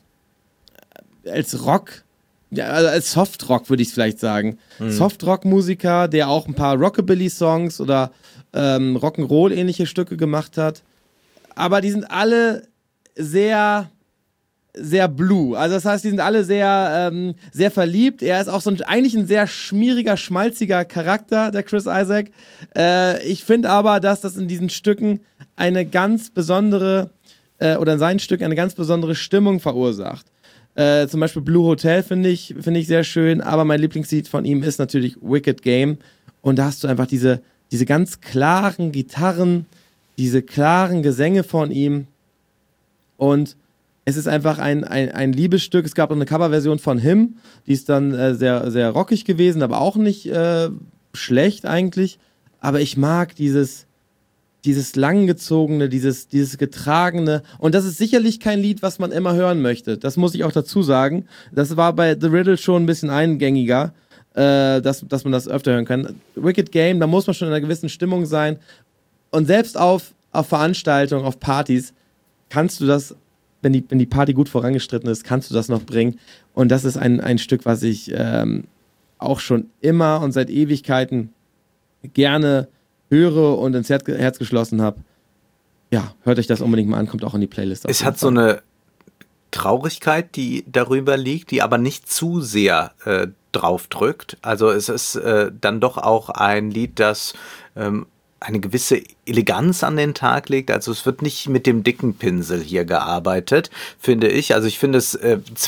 Rock, also als Softrock würde ich es vielleicht sagen. Softrock-Musiker, der auch ein paar Rockabilly-Songs oder Rock'n'Roll-ähnliche Stücke gemacht hat. Aber die sind alle sehr, sehr blue. Also das heißt, die sind alle sehr, sehr verliebt. Er ist auch eigentlich ein sehr schmieriger, schmalziger Charakter, der Chris Isaak. Ich finde aber, dass das in diesen Stücken eine ganz besondere, oder in seinen Stücken eine ganz besondere Stimmung verursacht. Zum Beispiel Blue Hotel finde ich sehr schön, aber mein Lieblingslied von ihm ist natürlich Wicked Game. Und da hast du einfach diese ganz klaren Gitarren, diese klaren Gesänge von ihm. Und es ist einfach ein Liebesstück. Es gab auch eine Coverversion von Him, die ist dann sehr, sehr rockig gewesen, aber auch nicht schlecht eigentlich. Aber ich mag dieses langgezogene, dieses getragene. Und das ist sicherlich kein Lied, was man immer hören möchte. Das muss ich auch dazu sagen. Das war bei The Riddle schon ein bisschen eingängiger, dass man das öfter hören kann. Wicked Game, da muss man schon in einer gewissen Stimmung sein. Und selbst auf Veranstaltungen, auf Partys, kannst du das, wenn die Party gut vorangestritten ist, kannst du das noch bringen. Und das ist ein Stück, was ich auch schon immer und seit Ewigkeiten gerne höre und ins Herz geschlossen habe. Ja, hört euch das unbedingt mal an, kommt auch in die Playlist. Es hat so eine Traurigkeit, die darüber liegt, die aber nicht zu sehr drauf drückt. Also es ist dann doch auch ein Lied, das eine gewisse Eleganz an den Tag legt. Also es wird nicht mit dem dicken Pinsel hier gearbeitet, finde ich. Also ich finde es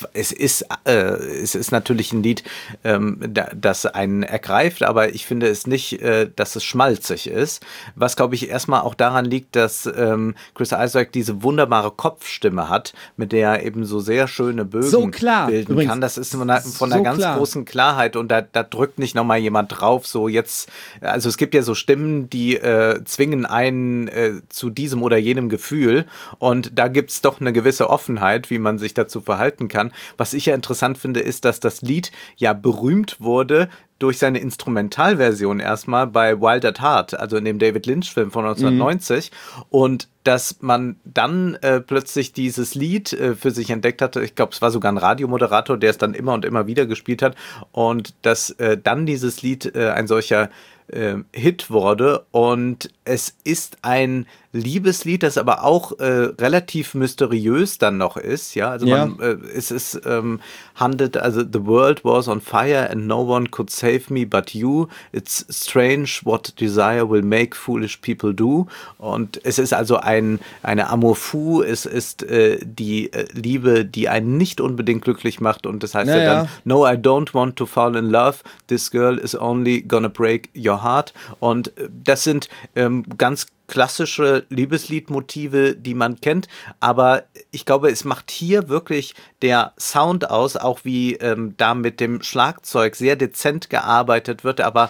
ist natürlich ein Lied, das einen ergreift, aber ich finde es nicht, dass es schmalzig ist. Was, glaube ich, erstmal auch daran liegt, dass Chris Isaak diese wunderbare Kopfstimme hat, mit der er eben so sehr schöne Bögen bilden übrigens kann. Das ist von einer ganz großen Klarheit und da drückt nicht nochmal jemand drauf, so jetzt, also es gibt ja so Stimmen, die zwingen einen zu diesem oder jenem Gefühl und da gibt's doch eine gewisse Offenheit, wie man sich dazu verhalten kann. Was ich ja interessant finde, ist, dass das Lied ja berühmt wurde durch seine Instrumentalversion erstmal bei Wild at Heart, also in dem David Lynch-Film von 1990 und dass man dann plötzlich dieses Lied für sich entdeckt hatte. Ich glaube, es war sogar ein Radiomoderator, der es dann immer und immer wieder gespielt hat und dass dann dieses Lied ein solcher Hit wurde und es ist ein Liebeslied, das aber auch relativ mysteriös dann noch ist, es ist handelt, also the world was on fire and no one could say save me but you. It's strange what desire will make foolish people do. Und es ist also eine Amour fou, es ist die Liebe, die einen nicht unbedingt glücklich macht. Und das heißt dann, no, I don't want to fall in love. This girl is only gonna break your heart. Und das sind ganz klassische Liebesliedmotive, die man kennt, aber ich glaube, es macht hier wirklich der Sound aus, auch wie da mit dem Schlagzeug sehr dezent gearbeitet wird, aber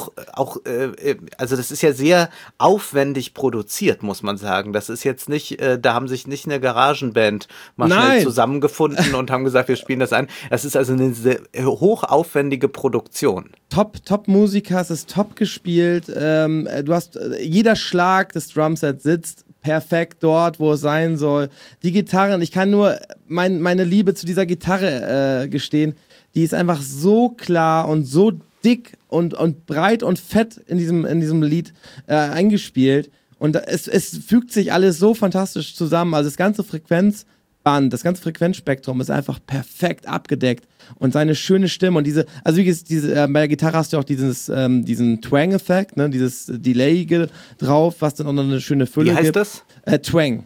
also das ist ja sehr aufwendig produziert, muss man sagen. Das ist jetzt nicht, da haben sich nicht eine Garagenband mal schnell zusammengefunden und haben gesagt, wir spielen das ein. Das ist also eine sehr hochaufwendige Produktion. Top-Musiker, es ist top gespielt. Du hast jeder Schlag des Drumsets sitzt perfekt dort, wo es sein soll. Die Gitarren, ich kann nur meine Liebe zu dieser Gitarre gestehen, die ist einfach so klar und so dick und breit und fett in diesem Lied eingespielt. Und es fügt sich alles so fantastisch zusammen. Also das ganze Frequenzband, das ganze Frequenzspektrum ist einfach perfekt abgedeckt. Und seine schöne Stimme und bei der Gitarre hast du auch diesen Twang-Effekt, ne, dieses Delay drauf, was dann auch noch eine schöne Fülle gibt. Wie heißt das? Twang.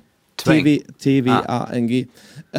T-W-A-N-G.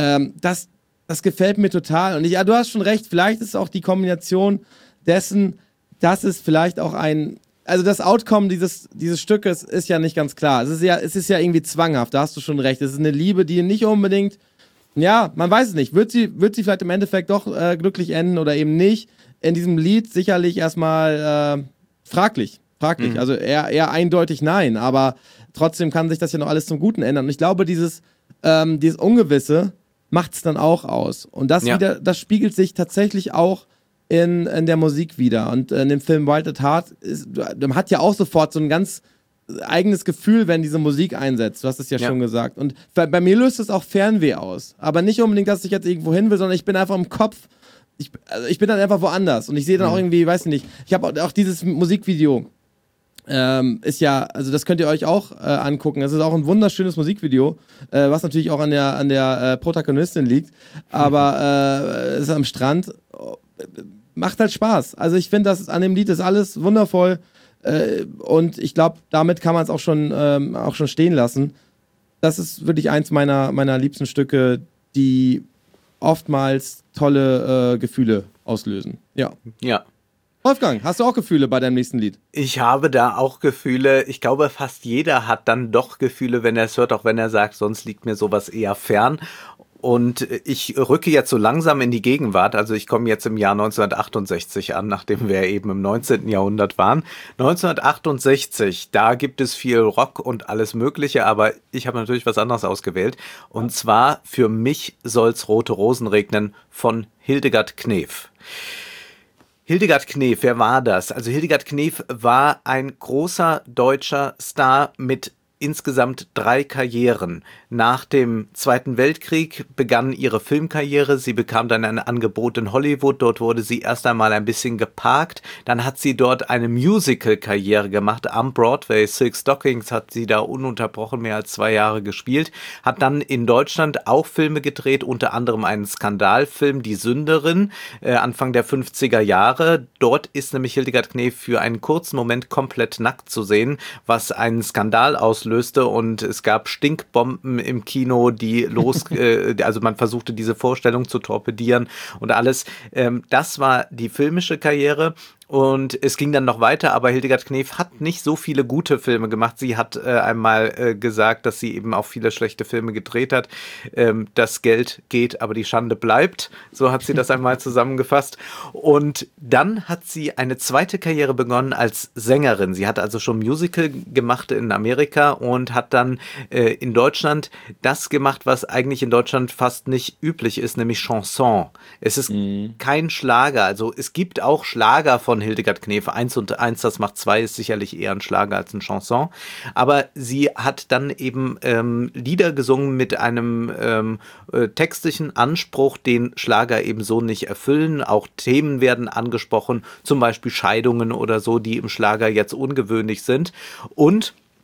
Das gefällt mir total. Und du hast schon recht, vielleicht ist auch die Kombination dessen, dass es vielleicht auch also das Outcome dieses Stückes ist ja nicht ganz klar. Es ist ja irgendwie zwanghaft, da hast du schon recht. Es ist eine Liebe, die nicht unbedingt, ja, man weiß es nicht. Wird sie vielleicht im Endeffekt doch glücklich enden oder eben nicht? In diesem Lied sicherlich erstmal fraglich. Mhm. Also eher eindeutig nein, aber trotzdem kann sich das ja noch alles zum Guten ändern. Und ich glaube, dieses Ungewisse macht es dann auch aus. Und das spiegelt sich tatsächlich auch in der Musik wieder. Und in dem Film Wild at Heart man hat ja auch sofort so ein ganz eigenes Gefühl, wenn diese Musik einsetzt. Du hast es ja schon gesagt. Und bei mir löst es auch Fernweh aus. Aber nicht unbedingt, dass ich jetzt irgendwo hin will, sondern ich bin einfach im Kopf. Ich bin dann einfach woanders. Und ich sehe dann auch irgendwie, weiß nicht, ich habe auch dieses Musikvideo. Ist ja, also das könnt ihr euch auch angucken. Es ist auch ein wunderschönes Musikvideo, was natürlich auch an der Protagonistin liegt. Aber es ist am Strand. Macht halt Spaß. Also ich finde, an dem Lied ist alles wundervoll. Und ich glaube, damit kann man es auch schon stehen lassen. Das ist wirklich eins meiner liebsten Stücke, die oftmals tolle Gefühle auslösen. Ja. Wolfgang, hast du auch Gefühle bei deinem nächsten Lied? Ich habe da auch Gefühle. Ich glaube, fast jeder hat dann doch Gefühle, wenn er es hört, auch wenn er sagt, sonst liegt mir sowas eher fern. Und ich rücke jetzt so langsam in die Gegenwart. Also ich komme jetzt im Jahr 1968 an, nachdem wir eben im 19. Jahrhundert waren. 1968, da gibt es viel Rock und alles Mögliche, aber ich habe natürlich was anderes ausgewählt. Und zwar für mich soll's Rote Rosen regnen von Hildegard Knef. Hildegard Knef, wer war das? Also Hildegard Knef war ein großer deutscher Star mit insgesamt 3 Karrieren. Nach dem Zweiten Weltkrieg begann ihre Filmkarriere. Sie bekam dann ein Angebot in Hollywood. Dort wurde sie erst einmal ein bisschen geparkt. Dann hat sie dort eine Musical-Karriere gemacht. Am Broadway, Silk Stockings, hat sie da ununterbrochen mehr als 2 Jahre gespielt. Hat dann in Deutschland auch Filme gedreht, unter anderem einen Skandalfilm, Die Sünderin, Anfang der 50er Jahre. Dort ist nämlich Hildegard Knef für einen kurzen Moment komplett nackt zu sehen, was einen Skandal auslöste. Und es gab Stinkbomben im Kino, die also man versuchte diese Vorstellung zu torpedieren und alles. Das war die filmische Karriere. Und es ging dann noch weiter, aber Hildegard Knef hat nicht so viele gute Filme gemacht. Sie hat einmal gesagt, dass sie eben auch viele schlechte Filme gedreht hat. Das Geld geht, aber die Schande bleibt. So hat sie das einmal zusammengefasst. Und dann hat sie eine zweite Karriere begonnen als Sängerin. Sie hat also schon Musical gemacht in Amerika und hat dann in Deutschland das gemacht, was eigentlich in Deutschland fast nicht üblich ist, nämlich Chanson. Es ist kein Schlager. Also es gibt auch Schlager von Hildegard Knef. 1 und 1, das macht 2, ist sicherlich eher ein Schlager als ein Chanson. Aber sie hat dann eben Lieder gesungen mit einem textlichen Anspruch, den Schlager eben so nicht erfüllen. Auch Themen werden angesprochen, zum Beispiel Scheidungen oder so, die im Schlager jetzt ungewöhnlich sind. Und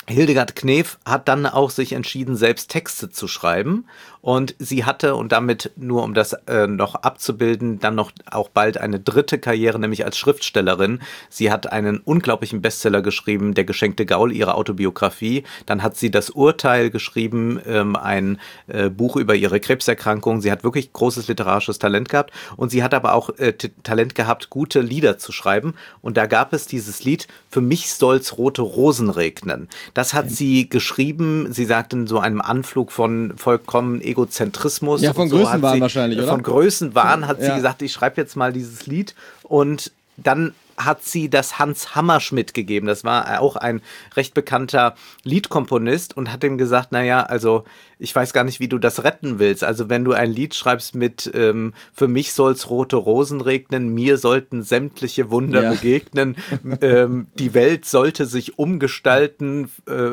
Hildegard Knef hat dann auch sich entschieden, selbst Texte zu schreiben, und sie hatte, und damit nur um das noch abzubilden, dann noch auch bald eine dritte Karriere, nämlich als Schriftstellerin. Sie hat einen unglaublichen Bestseller geschrieben, Der geschenkte Gaul, ihre Autobiografie. Dann hat sie Das Urteil geschrieben, ein Buch über ihre Krebserkrankung. Sie hat wirklich großes literarisches Talent gehabt, und sie hat aber auch Talent gehabt, gute Lieder zu schreiben, und da gab es dieses Lied Für mich soll's rote Rosen regnen. Das hat sie geschrieben, sie sagte in so einem Anflug von vollkommen Egozentrismus. Ja, von Größenwahn wahrscheinlich, oder? Von Größenwahn hat sie gesagt, ich schreibe jetzt mal dieses Lied, und dann hat sie das Hans Hammerschmidt gegeben. Das war auch ein recht bekannter Liedkomponist, und hat ihm gesagt, naja, also ich weiß gar nicht, wie du das retten willst. Also wenn du ein Lied schreibst mit Für mich soll's rote Rosen regnen, mir sollten sämtliche Wunder begegnen, die Welt sollte sich umgestalten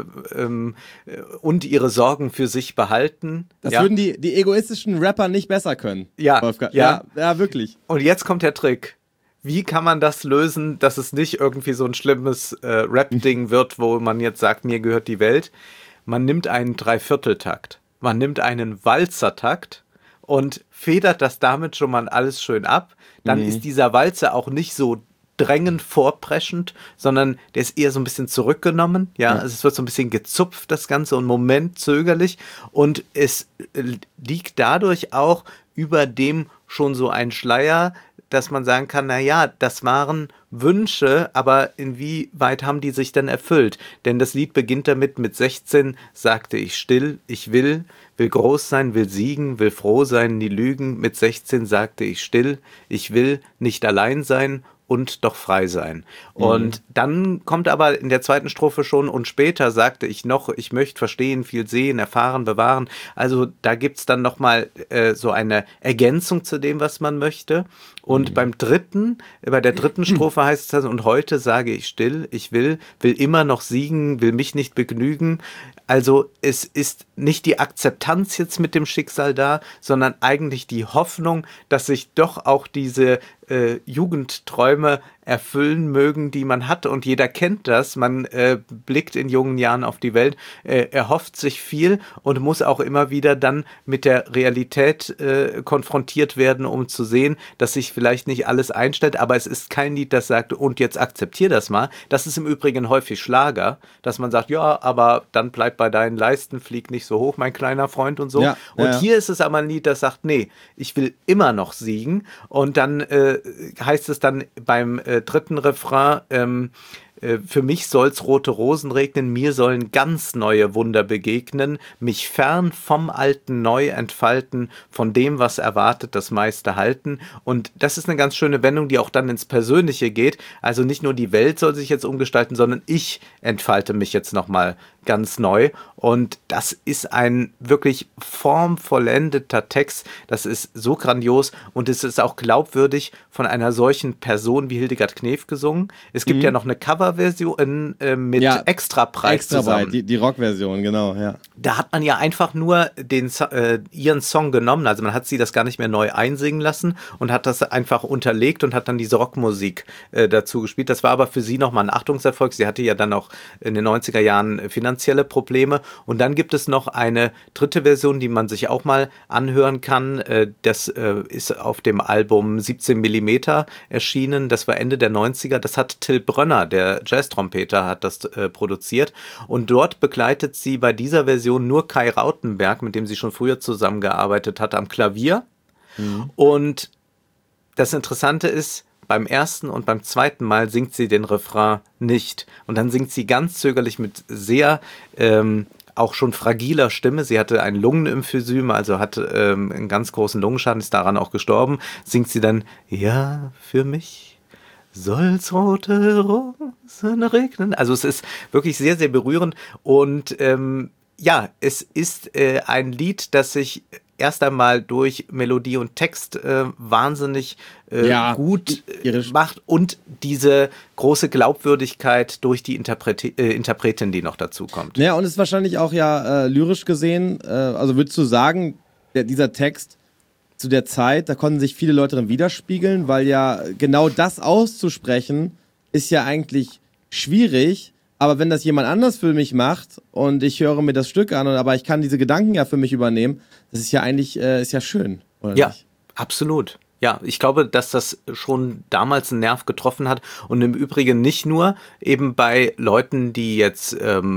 und ihre Sorgen für sich behalten. Das würden die egoistischen Rapper nicht besser können. Ja, ja, wirklich. Und jetzt kommt der Trick. Wie kann man das lösen, dass es nicht irgendwie so ein schlimmes Rap-Ding wird, wo man jetzt sagt, mir gehört die Welt? Man nimmt einen Dreivierteltakt, man nimmt einen Walzertakt und federt das damit schon mal alles schön ab. Dann ist dieser Walzer auch nicht so drängend vorpreschend, sondern der ist eher so ein bisschen zurückgenommen. Ja, also es wird so ein bisschen gezupft, das Ganze, und Moment zögerlich. Und es liegt dadurch auch über dem schon so ein Schleier, dass man sagen kann, naja, das waren Wünsche, aber inwieweit haben die sich denn erfüllt? Denn das Lied beginnt damit, mit 16 sagte ich still, ich will groß sein, will siegen, will froh sein, nie lügen. Mit 16 sagte ich still, ich will nicht allein sein und doch frei sein. Und dann kommt aber in der zweiten Strophe schon, und später sagte ich noch, ich möchte verstehen, viel sehen, erfahren, bewahren. Also da gibt's dann nochmal so eine Ergänzung zu dem, was man möchte. Und bei der dritten Strophe heißt es dann, und heute sage ich still, ich will immer noch siegen, will mich nicht begnügen. Also es ist nicht die Akzeptanz jetzt mit dem Schicksal da, sondern eigentlich die Hoffnung, dass sich doch auch diese Jugendträume erfüllen mögen, die man hat. Und jeder kennt das. Man blickt in jungen Jahren auf die Welt, erhofft sich viel und muss auch immer wieder dann mit der Realität konfrontiert werden, um zu sehen, dass sich vielleicht nicht alles einstellt. Aber es ist kein Lied, das sagt, und jetzt akzeptier das mal. Das ist im Übrigen häufig Schlager, dass man sagt, ja, aber dann bleib bei deinen Leisten, flieg nicht so hoch, mein kleiner Freund, und so. Ja, und hier ist es aber ein Lied, das sagt, nee, ich will immer noch siegen. Und dann heißt es dann beim dritten Refrain, für mich soll's rote Rosen regnen, mir sollen ganz neue Wunder begegnen, mich fern vom Alten neu entfalten, von dem, was erwartet, das meiste halten. Und das ist eine ganz schöne Wendung, die auch dann ins Persönliche geht. Also nicht nur die Welt soll sich jetzt umgestalten, sondern ich entfalte mich jetzt nochmal ganz neu. Und das ist ein wirklich formvollendeter Text. Das ist so grandios, und es ist auch glaubwürdig von einer solchen Person wie Hildegard Knef gesungen. Es gibt ja noch eine Coverversion mit Extrapreis zusammen. Die Rockversion, genau, ja. Da hat man ja einfach nur ihren Song genommen, also man hat sie das gar nicht mehr neu einsingen lassen und hat das einfach unterlegt und hat dann diese Rockmusik dazu gespielt. Das war aber für sie nochmal ein Achtungserfolg. Sie hatte ja dann auch in den 90er Jahren finanzielle Probleme. Und dann gibt es noch eine dritte Version, die man sich auch mal anhören kann. Das ist auf dem Album 17 mm erschienen. Das war Ende der 90er. Das hat Till Brönner, der Jazz-Trompeter, hat das produziert. Und dort begleitet sie bei dieser Version nur Kai Rautenberg, mit dem sie schon früher zusammengearbeitet hat, am Klavier. Und das Interessante ist, beim ersten und beim zweiten Mal singt sie den Refrain nicht. Und dann singt sie ganz zögerlich mit sehr auch schon fragiler Stimme. Sie hatte ein Lungenemphysem, also hat einen ganz großen Lungenschaden, ist daran auch gestorben. Singt sie dann, ja, für mich soll's rote Rosen regnen. Also es ist wirklich sehr, sehr berührend. Und ja, es ist ein Lied, das sich erst einmal durch Melodie und Text wahnsinnig gut macht und diese große Glaubwürdigkeit durch die Interpretin, die noch dazu kommt. Ja, und ist wahrscheinlich auch lyrisch gesehen, also würdest du sagen, dieser Text zu der Zeit, da konnten sich viele Leute drin widerspiegeln, weil ja genau das auszusprechen ist ja eigentlich schwierig, Aber wenn das jemand anders für mich macht und ich höre mir das Stück an, aber ich kann diese Gedanken ja für mich übernehmen, das ist ja eigentlich ist ja schön, oder ja, nicht? Absolut. Ja, ich glaube, dass das schon damals einen Nerv getroffen hat und im Übrigen nicht nur eben bei Leuten, die jetzt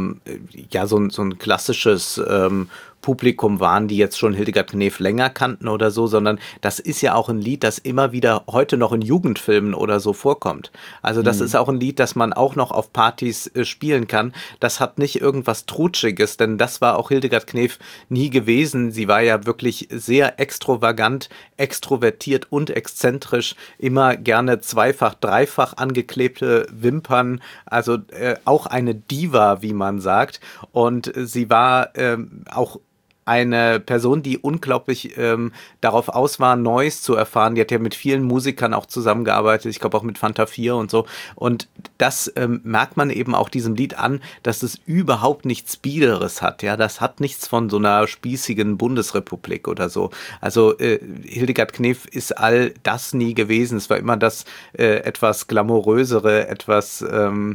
ja so ein klassisches Publikum waren, die jetzt schon Hildegard Knef länger kannten oder so, sondern das ist ja auch ein Lied, das immer wieder heute noch in Jugendfilmen oder so vorkommt. Also das ist auch ein Lied, das man auch noch auf Partys spielen kann. Das hat nicht irgendwas Trutschiges, denn das war auch Hildegard Knef nie gewesen. Sie war ja wirklich sehr extravagant, extrovertiert und exzentrisch, immer gerne zweifach, dreifach angeklebte Wimpern, also auch eine Diva, wie man sagt. Und sie war auch eine Person, die unglaublich darauf aus war, Neues zu erfahren. Die hat ja mit vielen Musikern auch zusammengearbeitet, ich glaube auch mit Fanta 4 und so. Und das merkt man eben auch diesem Lied an, dass es überhaupt nichts Biederes hat. Ja, das hat nichts von so einer spießigen Bundesrepublik oder so. Also Hildegard Knef ist all das nie gewesen. Es war immer das etwas glamourösere, etwas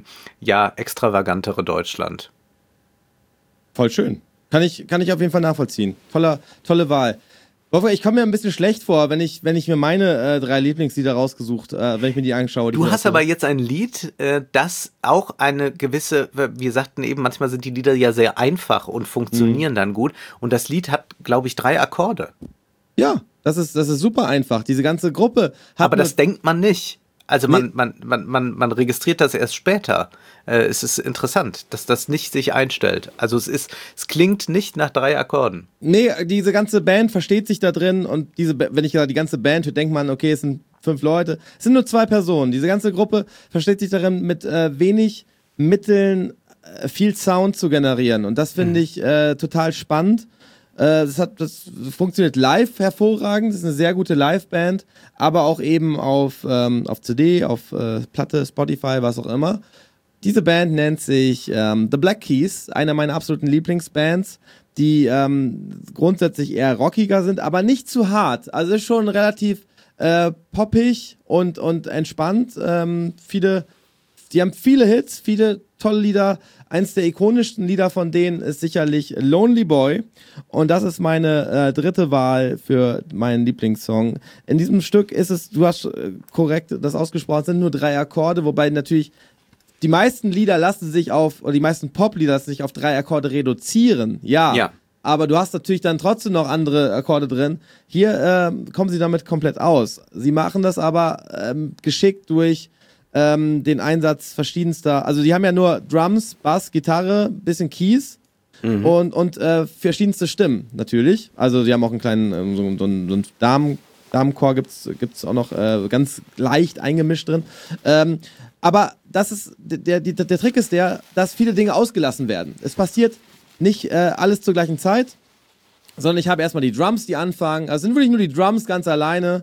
ja extravagantere Deutschland. Voll schön. Kann ich auf jeden Fall nachvollziehen. Tolle Wahl. Wolfgang, ich komme mir ein bisschen schlecht vor, wenn ich mir meine 3 Lieblingslieder rausgesucht, wenn ich mir die anschaue. Du hast aber jetzt ein Lied, das auch eine gewisse, wir sagten eben, manchmal sind die Lieder ja sehr einfach und funktionieren dann gut. Und das Lied hat, glaube ich, 3 Akkorde. Ja, das ist super einfach. Diese ganze Gruppe hat. Aber das denkt man nicht. Also man registriert das erst später. Es ist interessant, dass das nicht sich einstellt. Also es klingt nicht nach 3 Akkorden. Nee, diese ganze Band versteht sich da drin und wenn ich die ganze Band höre, denkt man, okay, es sind 5 Leute. Es sind nur 2 Personen. Diese ganze Gruppe versteht sich darin, mit wenig Mitteln viel Sound zu generieren. Und das finde ich total spannend. Das funktioniert live hervorragend, das ist eine sehr gute Live-Band, aber auch eben auf CD, auf Platte, Spotify, was auch immer. Diese Band nennt sich The Black Keys, einer meiner absoluten Lieblingsbands, die grundsätzlich eher rockiger sind, aber nicht zu hart. Also ist schon relativ poppig und entspannt. Die haben viele Hits, viele tolle Lieder. Eins der ikonischsten Lieder von denen ist sicherlich Lonely Boy. Und das ist meine 3. Wahl für meinen Lieblingssong. In diesem Stück ist es, du hast korrekt das ausgesprochen, es sind nur 3 Akkorde, wobei natürlich die meisten Lieder die meisten Pop-Lieder lassen sich auf 3 Akkorde reduzieren. Ja. Aber du hast natürlich dann trotzdem noch andere Akkorde drin. Hier kommen sie damit komplett aus. Sie machen das aber geschickt durch den Einsatz verschiedenster, also die haben ja nur Drums, Bass, Gitarre, bisschen Keys und verschiedenste Stimmen natürlich. Also die haben auch einen kleinen so einen Damenchor gibt's auch noch ganz leicht eingemischt drin. Aber das ist der Trick ist dass viele Dinge ausgelassen werden. Es passiert nicht alles zur gleichen Zeit, sondern ich habe erstmal die Drums, die anfangen. Also sind wirklich nur die Drums ganz alleine.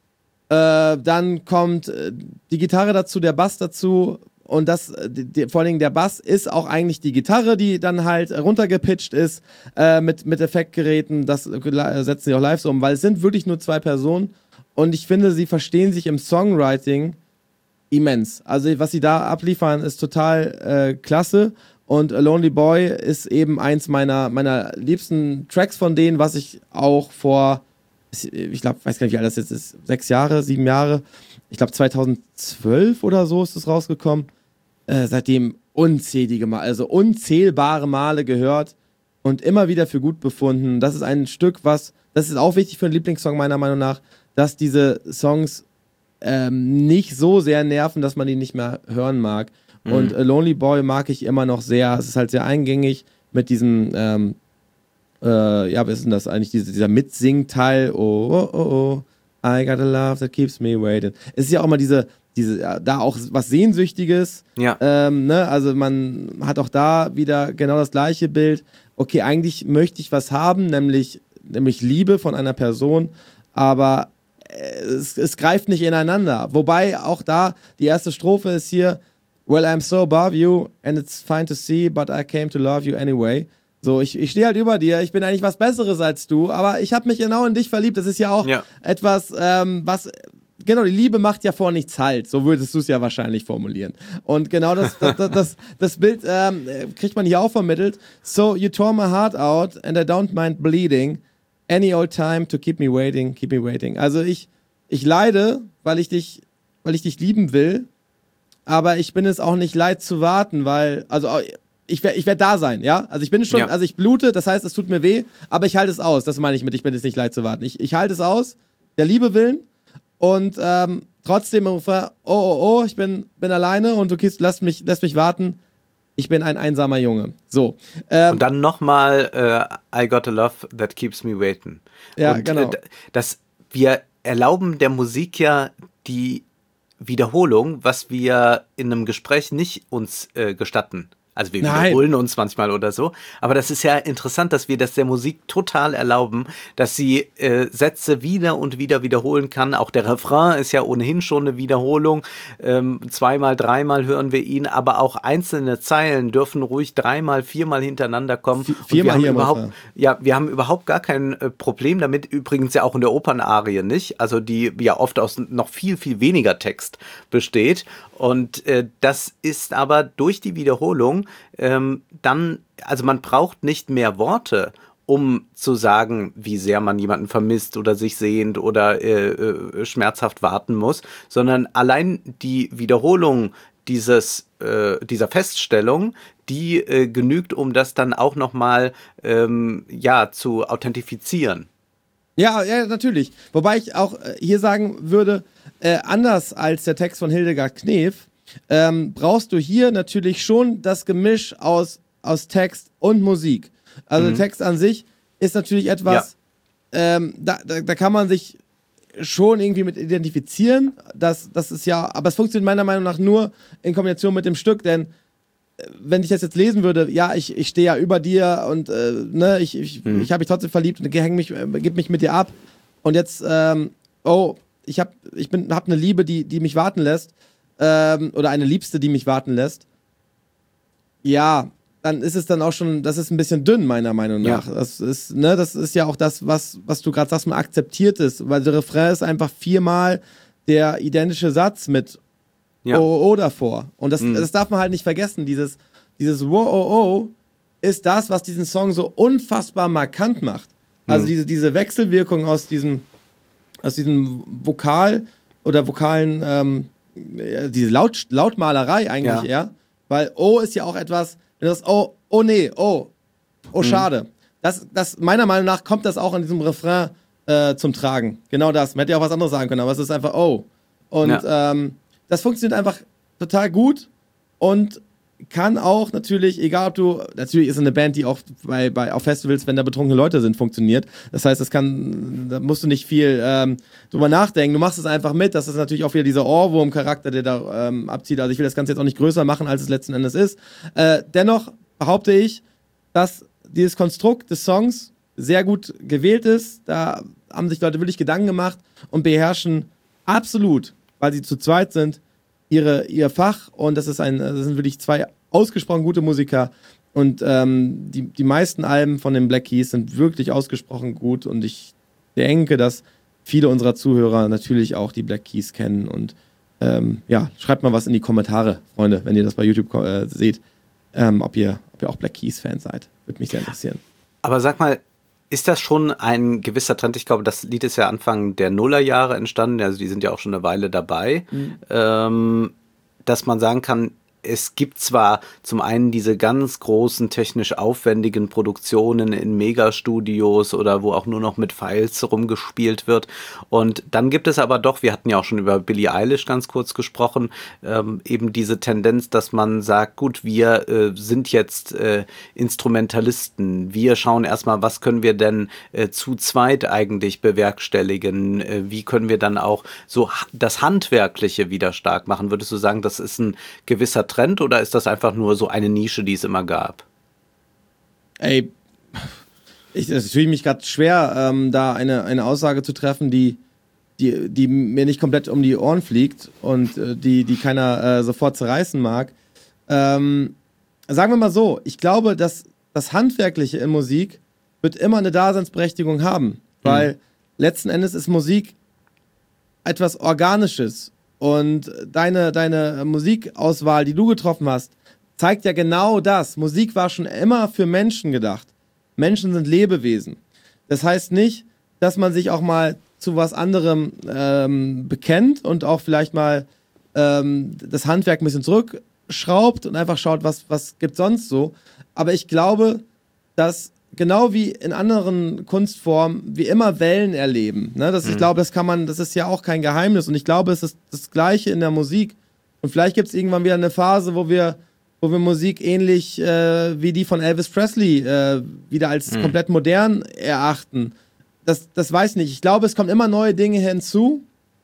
Dann kommt die Gitarre dazu, der Bass dazu und vor allen Dingen der Bass ist auch eigentlich die Gitarre, die dann halt runtergepitcht ist mit Effektgeräten, das setzen sie auch live so um, weil es sind wirklich nur 2 Personen und ich finde, sie verstehen sich im Songwriting immens. Also was sie da abliefern, ist total klasse und A Lonely Boy ist eben eins meiner liebsten Tracks von denen, was ich auch ich glaube, weiß gar nicht, wie alt das jetzt ist, 6 Jahre, 7 Jahre. Ich glaube, 2012 oder so ist es rausgekommen. Seitdem unzählbare Male gehört und immer wieder für gut befunden. Das ist ein Stück, das ist auch wichtig für einen Lieblingssong meiner Meinung nach, dass diese Songs nicht so sehr nerven, dass man die nicht mehr hören mag. Und A Lonely Boy mag ich immer noch sehr. Es ist halt sehr eingängig mit diesem was ist denn das eigentlich, dieser Mitsing-Teil, oh, I got a love that keeps me waiting. Es ist ja auch mal diese da auch was Sehnsüchtiges, also man hat auch da wieder genau das gleiche Bild, okay, eigentlich möchte ich was haben, nämlich Liebe von einer Person, aber es greift nicht ineinander, wobei auch da die erste Strophe ist hier, well, I'm so above you and it's fine to see, but I came to love you anyway. So, ich stehe halt über dir, ich bin eigentlich was Besseres als du, aber ich habe mich genau in dich verliebt. Das ist ja auch etwas, was genau, die Liebe macht ja vor nichts halt. So würdest du es ja wahrscheinlich formulieren. Und genau das Bild kriegt man hier auch vermittelt. So, you tore my heart out and I don't mind bleeding. Any old time to keep me waiting. Also ich leide, weil ich dich lieben will, aber ich bin es auch nicht leid zu warten, weil, also ich werde da sein, ja? Also ich bin schon, also ich blute, das heißt, es tut mir weh, aber ich halte es aus. Das meine ich mit, ich bin es nicht leid zu warten. Ich halte es aus, der Liebe willen, und trotzdem im Refrain, oh, ich bin alleine und du lässt mich lässt ich bin ein einsamer Junge. So. Und dann nochmal I got a love that keeps me waiting. Ja, und, genau. Wir erlauben der Musik ja die Wiederholung, was wir in einem Gespräch nicht uns gestatten. Also wir wiederholen uns manchmal oder so. Aber das ist ja interessant, dass wir das der Musik total erlauben, dass sie Sätze wieder und wieder wiederholen kann. Auch der Refrain ist ja ohnehin schon eine Wiederholung. Zweimal, dreimal hören wir ihn. Aber auch einzelne Zeilen dürfen ruhig 3-mal, 4-mal hintereinander kommen. Viermal hier wir haben überhaupt gar kein Problem damit. Übrigens ja auch in der Opernarie nicht. Also die ja oft aus noch viel, viel weniger Text besteht. Und das ist aber durch die Wiederholung dann, also man braucht nicht mehr Worte, um zu sagen, wie sehr man jemanden vermisst oder sich sehnt oder schmerzhaft warten muss, sondern allein die Wiederholung dieser Feststellung, die genügt, um das dann auch nochmal zu authentifizieren. Ja, natürlich. Wobei ich auch hier sagen würde, anders als der Text von Hildegard Knef, brauchst du hier natürlich schon das Gemisch aus Text und Musik. Also der Text an sich ist natürlich etwas, da kann man sich schon irgendwie mit identifizieren. Das ist ja, aber es funktioniert meiner Meinung nach nur in Kombination mit dem Stück, denn wenn ich das jetzt lesen würde, ja, ich stehe ja über dir und ich habe mich trotzdem verliebt und gib mich mit dir ab und jetzt, ich hab eine Liebe, die mich warten lässt, oder eine Liebste, die mich warten lässt. Ja, dann ist es dann auch schon, das ist ein bisschen dünn, meiner Meinung nach. Ja. Das ist ja auch das, was du gerade sagst, man akzeptiert ist, weil der Refrain ist einfach 4-mal der identische Satz mit oh davor. Und das darf man halt nicht vergessen. Dieses oh ist das, was diesen Song so unfassbar markant macht. Also diese Wechselwirkung aus diesem Vokal oder vokalen, diese Lautmalerei eigentlich eher. Weil oh ist ja auch etwas, das schade. Das meiner Meinung nach kommt das auch in diesem Refrain zum Tragen. Genau das. Man hätte ja auch was anderes sagen können, aber es ist einfach oh. Und das funktioniert einfach total gut und kann auch natürlich, egal ob natürlich ist es eine Band, die auch auf Festivals, wenn da betrunkene Leute sind, funktioniert. Das heißt, da musst du nicht viel drüber nachdenken. Du machst es einfach mit. Das ist natürlich auch wieder dieser Ohrwurm-Charakter, der da abzieht. Also ich will das Ganze jetzt auch nicht größer machen, als es letzten Endes ist. Dennoch behaupte ich, dass dieses Konstrukt des Songs sehr gut gewählt ist. Da haben sich Leute wirklich Gedanken gemacht und beherrschen absolut, weil sie zu zweit sind, ihr Fach, und das sind wirklich 2 ausgesprochen gute Musiker und die meisten Alben von den Black Keys sind wirklich ausgesprochen gut und ich denke, dass viele unserer Zuhörer natürlich auch die Black Keys kennen und schreibt mal was in die Kommentare, Freunde, wenn ihr das bei YouTube seht, ob ihr auch Black Keys Fans seid. Würde mich sehr interessieren. Aber sag mal, ist das schon ein gewisser Trend? Ich glaube, das Lied ist ja Anfang der Nullerjahre entstanden, also die sind ja auch schon eine Weile dabei, dass man sagen kann, es gibt zwar zum einen diese ganz großen, technisch aufwendigen Produktionen in Megastudios oder wo auch nur noch mit Files rumgespielt wird. Und dann gibt es aber doch, wir hatten ja auch schon über Billie Eilish ganz kurz gesprochen, eben diese Tendenz, dass man sagt, gut, wir sind jetzt Instrumentalisten. Wir schauen erstmal, was können wir denn zu zweit eigentlich bewerkstelligen? Wie können wir dann auch so das Handwerkliche wieder stark machen? Würdest du sagen, das ist ein gewisser Trend oder ist das einfach nur so eine Nische, die es immer gab? Ey, es fühle mich gerade schwer, da eine Aussage zu treffen, die mir nicht komplett um die Ohren fliegt und die keiner sofort zerreißen mag. Sagen wir mal so, ich glaube, dass das Handwerkliche in Musik wird immer eine Daseinsberechtigung haben, weil letzten Endes ist Musik etwas Organisches. Und deine Musikauswahl, die du getroffen hast, zeigt ja genau das. Musik war schon immer für Menschen gedacht. Menschen sind Lebewesen. Das heißt nicht, dass man sich auch mal zu was anderem bekennt und auch vielleicht mal das Handwerk ein bisschen zurückschraubt und einfach schaut, was gibt sonst so. Aber ich glaube, dass genau wie in anderen Kunstformen wir immer Wellen erleben. Ne? Ich glaube, das ist ja auch kein Geheimnis. Und ich glaube, es ist das Gleiche in der Musik. Und vielleicht gibt es irgendwann wieder eine Phase, wo wir Musik ähnlich wie die von Elvis Presley wieder als komplett modern erachten. Das weiß ich nicht. Ich glaube, es kommen immer neue Dinge hinzu.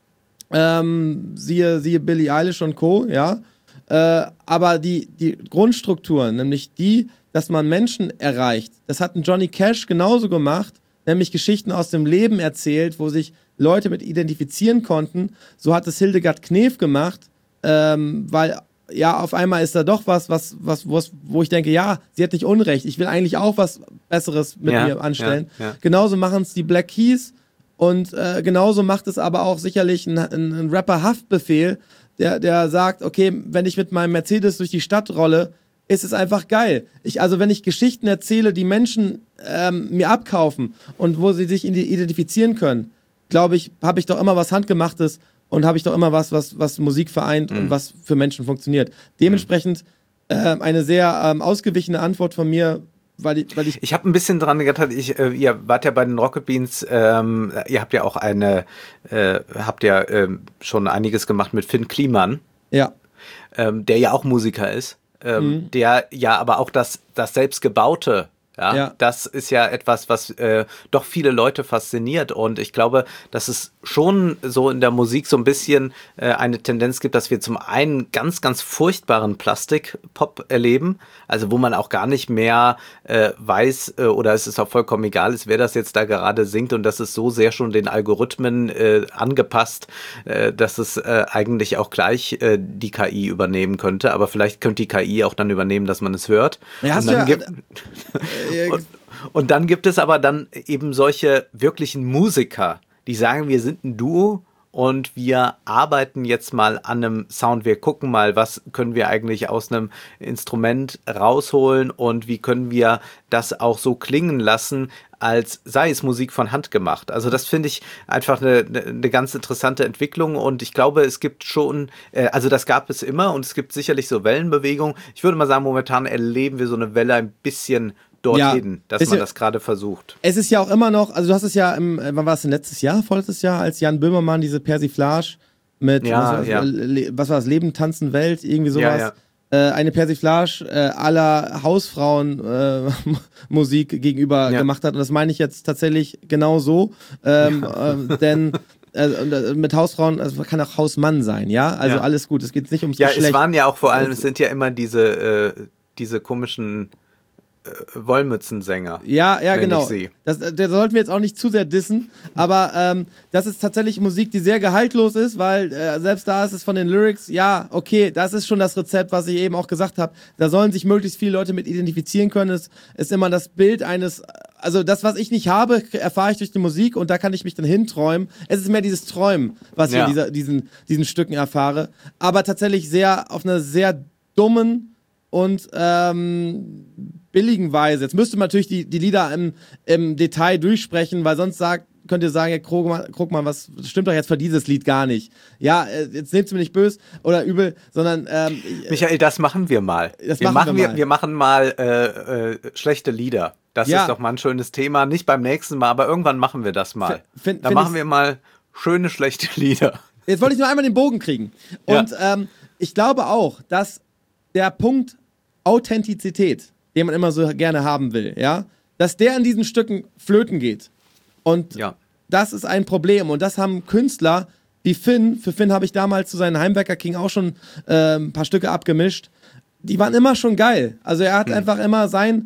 Siehe Billie Eilish und Co., ja. Aber die Grundstrukturen, nämlich die, dass man Menschen erreicht, das hat ein Johnny Cash genauso gemacht, nämlich Geschichten aus dem Leben erzählt, wo sich Leute mit identifizieren konnten. So hat es Hildegard Knef gemacht, weil ja, auf einmal ist da doch was, wo ich denke, ja, sie hat nicht Unrecht, ich will eigentlich auch was Besseres mit mir anstellen. Ja. Genauso machen es die Black Keys und genauso macht es aber auch sicherlich ein Rapper Haftbefehl, der sagt, okay, wenn ich mit meinem Mercedes durch die Stadt rolle, ist es einfach geil. Wenn ich Geschichten erzähle, die Menschen mir abkaufen und wo sie sich identifizieren können, glaube ich, habe ich doch immer was Handgemachtes und habe ich doch immer was Musik vereint und was für Menschen funktioniert. Dementsprechend eine sehr ausgewichene Antwort von mir, weil ich... Ich habe ein bisschen dran gedacht, ihr wart ja bei den Rocket Beans, ihr habt ja auch schon einiges gemacht mit Finn Kliman, ja. Der ja auch Musiker ist. Der ja aber auch das selbstgebaute, ja, das ist ja etwas, was doch viele Leute fasziniert, und ich glaube, dass es schon so in der Musik so ein bisschen eine Tendenz gibt, dass wir zum einen ganz, ganz furchtbaren Plastik-Pop erleben, also wo man auch gar nicht mehr weiß, oder es ist auch vollkommen egal ist, wer das jetzt da gerade singt, und das ist so sehr schon den Algorithmen angepasst, dass es eigentlich auch gleich die KI übernehmen könnte, aber vielleicht könnte die KI auch dann übernehmen, dass man es hört. Ja, und dann gibt es aber dann eben solche wirklichen Musiker, die sagen, wir sind ein Duo und wir arbeiten jetzt mal an einem Sound, wir gucken mal, was können wir eigentlich aus einem Instrument rausholen und wie können wir das auch so klingen lassen, als sei es Musik von Hand gemacht. Also das finde ich einfach eine ganz interessante Entwicklung, und ich glaube, es gibt schon, also das gab es immer, und es gibt sicherlich so Wellenbewegungen. Ich würde mal sagen, momentan erleben wir so eine Welle ein bisschen dorthin, dass man das gerade versucht. Es ist ja auch immer noch, also du hast es ja, wann war es denn, vorletztes Jahr, als Jan Böhmermann diese Persiflage mit, was war das, Leben, Tanzen, Welt, irgendwie sowas, eine Persiflage aller Hausfrauen Musik gegenüber gemacht hat, und das meine ich jetzt tatsächlich genau so, denn mit Hausfrauen, also kann auch Hausmann sein, ja, also alles gut, es geht nicht ums Geschlecht. Ja, es waren ja auch vor allem, es sind ja immer diese komischen Wollmützensänger. Ja, genau. Der sollten wir jetzt auch nicht zu sehr dissen, aber das ist tatsächlich Musik, die sehr gehaltlos ist, weil selbst da ist es von den Lyrics, ja, okay, das ist schon das Rezept, was ich eben auch gesagt habe. Da sollen sich möglichst viele Leute mit identifizieren können. Es ist immer das Bild eines, also das, was ich nicht habe, erfahre ich durch die Musik, und da kann ich mich dann hinträumen. Es ist mehr dieses Träumen, was ich in diesen Stücken erfahre, aber tatsächlich auf einer sehr dummen und billigen Weise. Jetzt müsste man natürlich die Lieder im Detail durchsprechen, weil sonst könnt ihr sagen, ja, Krugmann, was stimmt doch jetzt für dieses Lied gar nicht. Ja, jetzt nehmt es mir nicht böse oder übel, sondern Michael, das machen wir mal. Wir machen mal schlechte Lieder. Das ist doch mal ein schönes Thema. Nicht beim nächsten Mal, aber irgendwann machen wir das mal. Dann machen wir mal schöne, schlechte Lieder. Jetzt wollte ich nur einmal den Bogen kriegen. Und ich glaube auch, dass der Punkt Authentizität, den man immer so gerne haben will, ja, dass der in diesen Stücken flöten geht. Und das ist ein Problem. Und das haben Künstler wie Finn, für Finn habe ich damals zu seinem Heimwerker King auch schon ein paar Stücke abgemischt, die waren immer schon geil. Also er hat einfach immer sein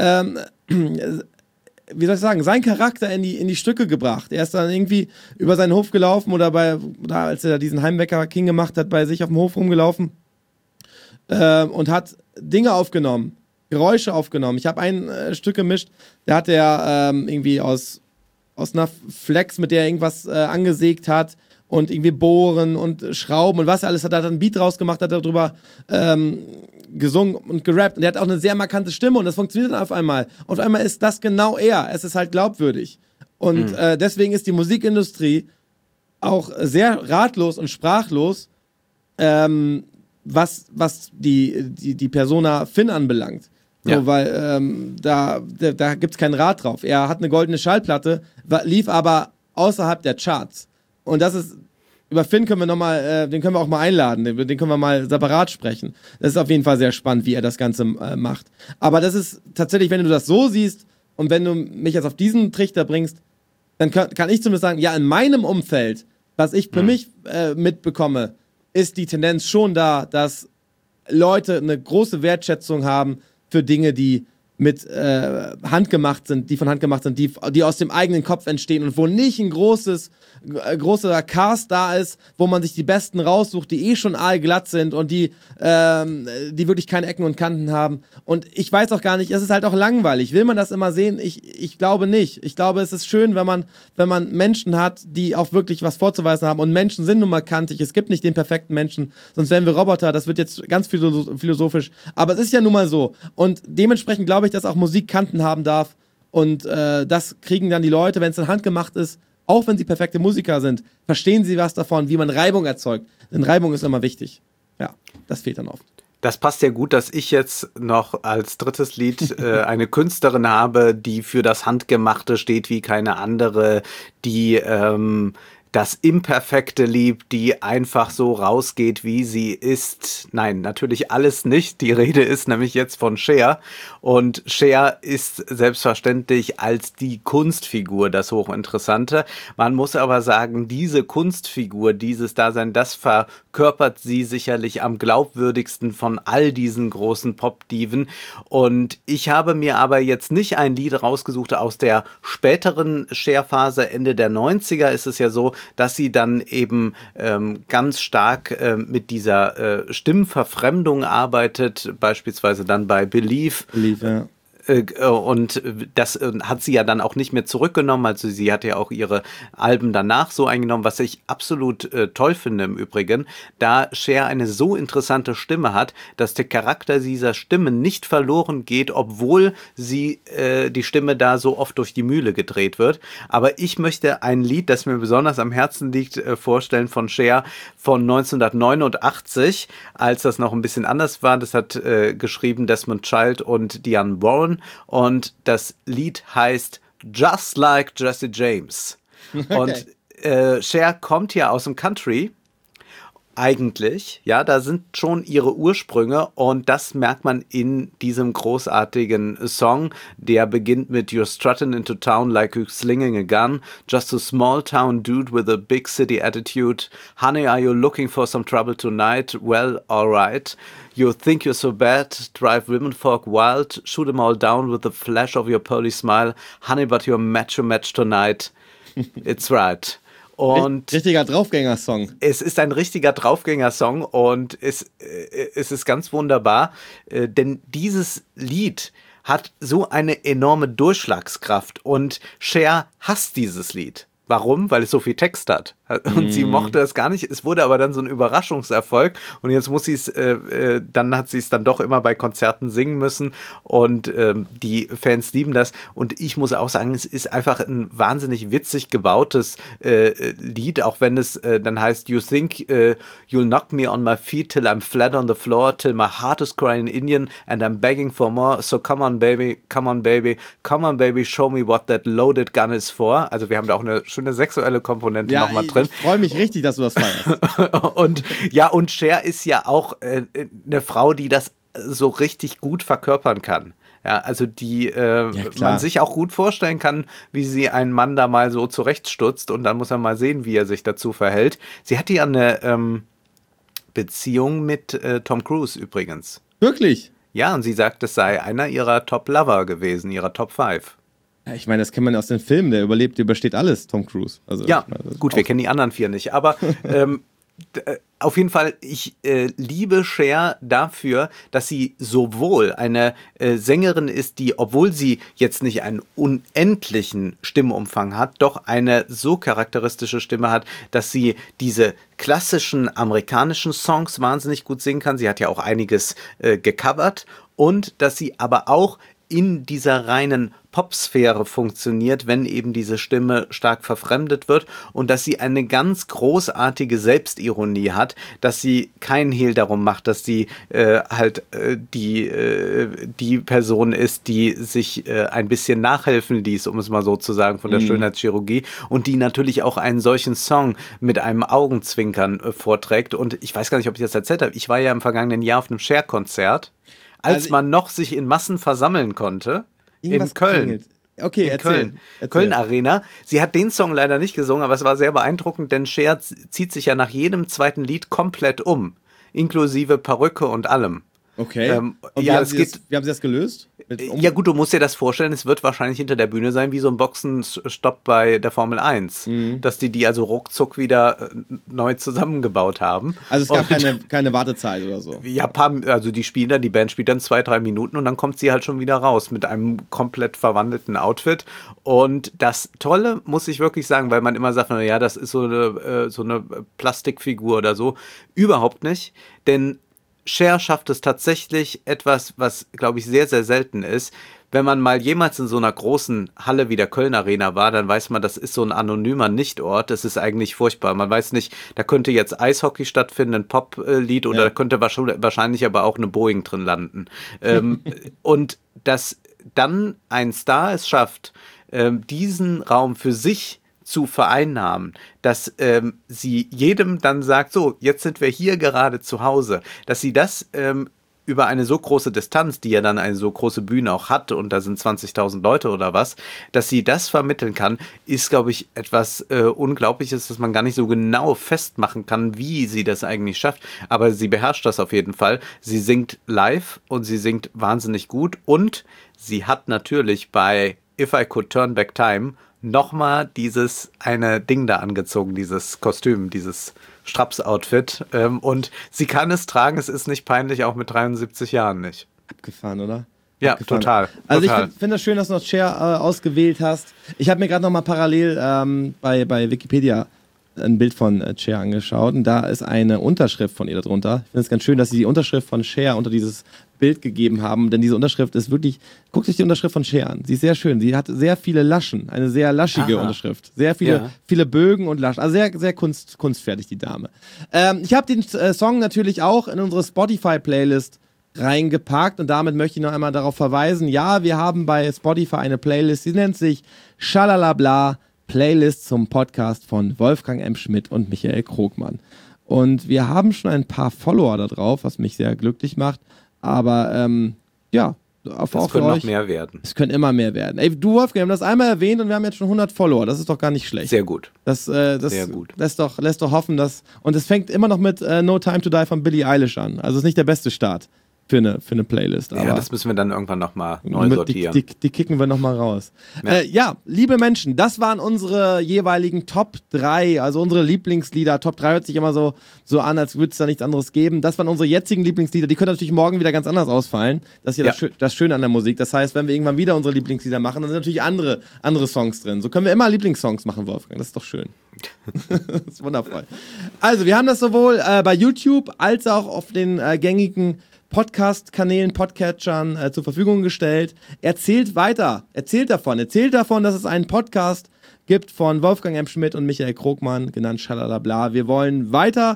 Charakter in die Stücke gebracht. Er ist dann irgendwie über seinen Hof gelaufen oder als er diesen Heimwecker King gemacht hat, bei sich auf dem Hof rumgelaufen und hat Dinge aufgenommen, Geräusche aufgenommen. Ich habe ein Stück gemischt, da hat er irgendwie aus einer Flex, mit der er irgendwas angesägt hat, und irgendwie bohren und schrauben und was alles, hat er dann ein Beat rausgemacht, hat darüber gesungen und gerappt und er hat auch eine sehr markante Stimme und das funktioniert dann auf einmal. Auf einmal ist das genau er, es ist halt glaubwürdig. Und deswegen ist die Musikindustrie auch sehr ratlos und sprachlos, was die Persona Finn anbelangt. So, weil da gibt es keinen Rat drauf. Er hat eine goldene Schallplatte, lief aber außerhalb der Charts. Und das ist, über Finn können wir den können wir auch mal einladen, den können wir mal separat sprechen. Das ist auf jeden Fall sehr spannend, wie er das Ganze macht. Aber das ist tatsächlich, wenn du das so siehst und wenn du mich jetzt auf diesen Trichter bringst, dann kann ich zumindest sagen, ja, in meinem Umfeld, was ich für mich mitbekomme, ist die Tendenz schon da, dass Leute eine große Wertschätzung haben für Dinge, die mit handgemacht sind, die von Hand gemacht sind, die aus dem eigenen Kopf entstehen und wo nicht ein großer Cast da ist, wo man sich die Besten raussucht, die schon aalglatt sind und die wirklich keine Ecken und Kanten haben. Und ich weiß auch gar nicht, es ist halt auch langweilig. Will man das immer sehen? Ich glaube nicht. Ich glaube, es ist schön, wenn man Menschen hat, die auch wirklich was vorzuweisen haben. Und Menschen sind nun mal kantig. Es gibt nicht den perfekten Menschen, sonst wären wir Roboter. Das wird jetzt ganz philosophisch. Aber es ist ja nun mal so. Und dementsprechend glaube ich, dass auch Musik Kanten haben darf. Und das kriegen dann die Leute, wenn es in Hand gemacht ist, auch wenn sie perfekte Musiker sind, verstehen sie was davon, wie man Reibung erzeugt. Denn Reibung ist immer wichtig. Ja, das fehlt dann oft. Das passt ja gut, dass ich jetzt noch als drittes Lied eine Künstlerin habe, die für das Handgemachte steht wie keine andere, die das Imperfekte liebt, die einfach so rausgeht, wie sie ist. Nein, natürlich alles nicht. Die Rede ist nämlich jetzt von Cher. Und Cher ist selbstverständlich als die Kunstfigur das Hochinteressante. Man muss aber sagen, diese Kunstfigur, dieses Dasein, das verkörpert sie sicherlich am glaubwürdigsten von all diesen großen Pop-Diven. Und ich habe mir aber jetzt nicht ein Lied rausgesucht aus der späteren Cher-Phase. Ende der 90er ist es ja so, dass sie dann eben ganz stark mit dieser Stimmverfremdung arbeitet, beispielsweise dann bei Believe. Ja. Und das hat sie ja dann auch nicht mehr zurückgenommen, also sie hat ja auch ihre Alben danach so eingenommen, was ich absolut toll finde im Übrigen, da Cher eine so interessante Stimme hat, dass der Charakter dieser Stimme nicht verloren geht, obwohl sie die Stimme da so oft durch die Mühle gedreht wird. Aber ich möchte ein Lied, das mir besonders am Herzen liegt, vorstellen von Cher von 1989, als das noch ein bisschen anders war. Das hat geschrieben Desmond Child und Diane Warren. Und das Lied heißt Just Like Jesse James. Okay. Und Cher kommt ja aus dem Country. Eigentlich, ja, da sind schon ihre Ursprünge und das merkt man in diesem großartigen Song, der beginnt mit You're strutting into town like you're slinging a gun, just a small town dude with a big city attitude, honey, are you looking for some trouble tonight? Well, alright. You think you're so bad, drive women folk wild, shoot them all down with the flash of your police smile, honey, but you're macho match tonight. It's right. Und richtiger Draufgänger-Song. Es ist ein richtiger Draufgänger-Song und es ist ganz wunderbar, denn dieses Lied hat so eine enorme Durchschlagskraft und Cher hasst dieses Lied. Warum? Weil es so viel Text hat. Und sie mochte es gar nicht. Es wurde aber dann so ein Überraschungserfolg. Und jetzt muss sie es, dann hat sie es dann doch immer bei Konzerten singen müssen. Und die Fans lieben das. Und ich muss auch sagen, es ist einfach ein wahnsinnig witzig gebautes Lied. Auch wenn es dann heißt, you think you'll knock me on my feet till I'm flat on the floor, till my heart is crying Indian and I'm begging for more. So come on baby, come on baby, come on baby, show me what that loaded gun is for. Also wir haben da auch eine schöne sexuelle Komponente nochmal drin. Ich freue mich richtig, dass du das feierst. Und Cher ist ja auch eine Frau, die das so richtig gut verkörpern kann. Ja, also die man sich auch gut vorstellen kann, wie sie einen Mann da mal so zurechtstutzt und dann muss er mal sehen, wie er sich dazu verhält. Sie hatte ja eine Beziehung mit Tom Cruise übrigens. Wirklich? Ja, und sie sagt, es sei einer ihrer Top-Lover gewesen, ihrer Top 5. Ja, ich meine, das kennt man aus den Filmen, der übersteht alles, Tom Cruise. Also, ja, gut, wir kennen die anderen 4 nicht, aber auf jeden Fall, ich liebe Cher dafür, dass sie sowohl eine Sängerin ist, die, obwohl sie jetzt nicht einen unendlichen Stimmumfang hat, doch eine so charakteristische Stimme hat, dass sie diese klassischen amerikanischen Songs wahnsinnig gut singen kann. Sie hat ja auch einiges gecovert und dass sie aber auch in dieser reinen Popsphäre funktioniert, wenn eben diese Stimme stark verfremdet wird und dass sie eine ganz großartige Selbstironie hat, dass sie keinen Hehl darum macht, dass sie die Person ist, die sich ein bisschen nachhelfen ließ, um es mal so zu sagen, von der Schönheitschirurgie und die natürlich auch einen solchen Song mit einem Augenzwinkern vorträgt. Und ich weiß gar nicht, ob ich das erzählt habe, ich war ja im vergangenen Jahr auf einem Cher-Konzert, als man noch sich in Massen versammeln konnte. In Köln. Klingelt. Okay, erzähl. Köln Arena. Sie hat den Song leider nicht gesungen, aber es war sehr beeindruckend, denn Cher zieht sich ja nach jedem zweiten Lied komplett um. Inklusive Perücke und allem. Okay. Und wie haben Sie das gelöst? Ja gut, du musst dir das vorstellen, es wird wahrscheinlich hinter der Bühne sein, wie so ein Boxenstopp bei der Formel 1. Dass die also ruckzuck wieder neu zusammengebaut haben. Also es gab keine Wartezeit oder so? Ja, also die Band spielt dann 2-3 Minuten und dann kommt sie halt schon wieder raus mit einem komplett verwandelten Outfit. Und das Tolle, muss ich wirklich sagen, weil man immer sagt, naja, das ist so eine Plastikfigur oder so. Überhaupt nicht, denn Cher schafft es tatsächlich etwas, was, glaube ich, sehr, sehr selten ist. Wenn man mal jemals in so einer großen Halle wie der Köln Arena war, dann weiß man, das ist so ein anonymer Nichtort. Das ist eigentlich furchtbar. Man weiß nicht, da könnte jetzt Eishockey stattfinden, ein Poplied oder da könnte wahrscheinlich aber auch eine Boeing drin landen. Und dass dann ein Star es schafft, diesen Raum für sich zu vereinnahmen, dass sie jedem dann sagt, so, jetzt sind wir hier gerade zu Hause, dass sie das über eine so große Distanz, die ja dann eine so große Bühne auch hat und da sind 20.000 Leute oder was, dass sie das vermitteln kann, ist, glaube ich, etwas Unglaubliches, dass man gar nicht so genau festmachen kann, wie sie das eigentlich schafft, aber sie beherrscht das auf jeden Fall. Sie singt live und sie singt wahnsinnig gut und sie hat natürlich bei If I Could Turn Back Time nochmal dieses eine Ding da angezogen, dieses Kostüm, dieses Straps-Outfit. Und sie kann es tragen, es ist nicht peinlich, auch mit 73 Jahren nicht. Abgefahren, oder? Ja, Abgefahren. Total. Also ich finde das schön, dass du noch Cher ausgewählt hast. Ich habe mir gerade nochmal parallel bei Wikipedia ein Bild von Cher angeschaut und da ist eine Unterschrift von ihr darunter. Ich finde es ganz schön, dass sie die Unterschrift von Cher unter dieses Bild gegeben haben, denn diese Unterschrift ist wirklich, guckt euch die Unterschrift von Cher an. Sie ist sehr schön. Sie hat sehr viele Laschen, eine sehr laschige Unterschrift. Sehr viele Bögen und Laschen. Also sehr, sehr kunstfertig, die Dame. Ich habe den Song natürlich auch in unsere Spotify-Playlist reingepackt und damit möchte ich noch einmal darauf verweisen, ja, wir haben bei Spotify eine Playlist, die nennt sich Schalalabla Playlist zum Podcast von Wolfgang M. Schmidt und Michael Krogmann. Und wir haben schon ein paar Follower da drauf, was mich sehr glücklich macht. Aber ja, es können noch mehr werden. Es können immer mehr werden. Ey, du Wolfgang, wir haben das einmal erwähnt und wir haben jetzt schon 100 Follower. Das ist doch gar nicht schlecht. Sehr gut. Das sehr gut. Lässt doch hoffen, dass... Und es fängt immer noch mit No Time to Die von Billie Eilish an. Also ist nicht der beste Start für eine Playlist. Aber ja, das müssen wir dann irgendwann nochmal neu sortieren. Die kicken wir nochmal raus. Ja, liebe Menschen, das waren unsere jeweiligen Top 3, also unsere Lieblingslieder. Top 3 hört sich immer so an, als würde es da nichts anderes geben. Das waren unsere jetzigen Lieblingslieder. Die können natürlich morgen wieder ganz anders ausfallen. Das ist ja das Schöne an der Musik. Das heißt, wenn wir irgendwann wieder unsere Lieblingslieder machen, dann sind natürlich andere Songs drin. So können wir immer Lieblingssongs machen, Wolfgang. Das ist doch schön. Das ist wundervoll. Also, wir haben das sowohl bei YouTube als auch auf den gängigen Podcast-Kanälen, Podcatchern zur Verfügung gestellt. Erzählt weiter, erzählt davon, dass es einen Podcast gibt von Wolfgang M. Schmidt und Michael Krogmann, genannt Schalalabla. Wir wollen weiter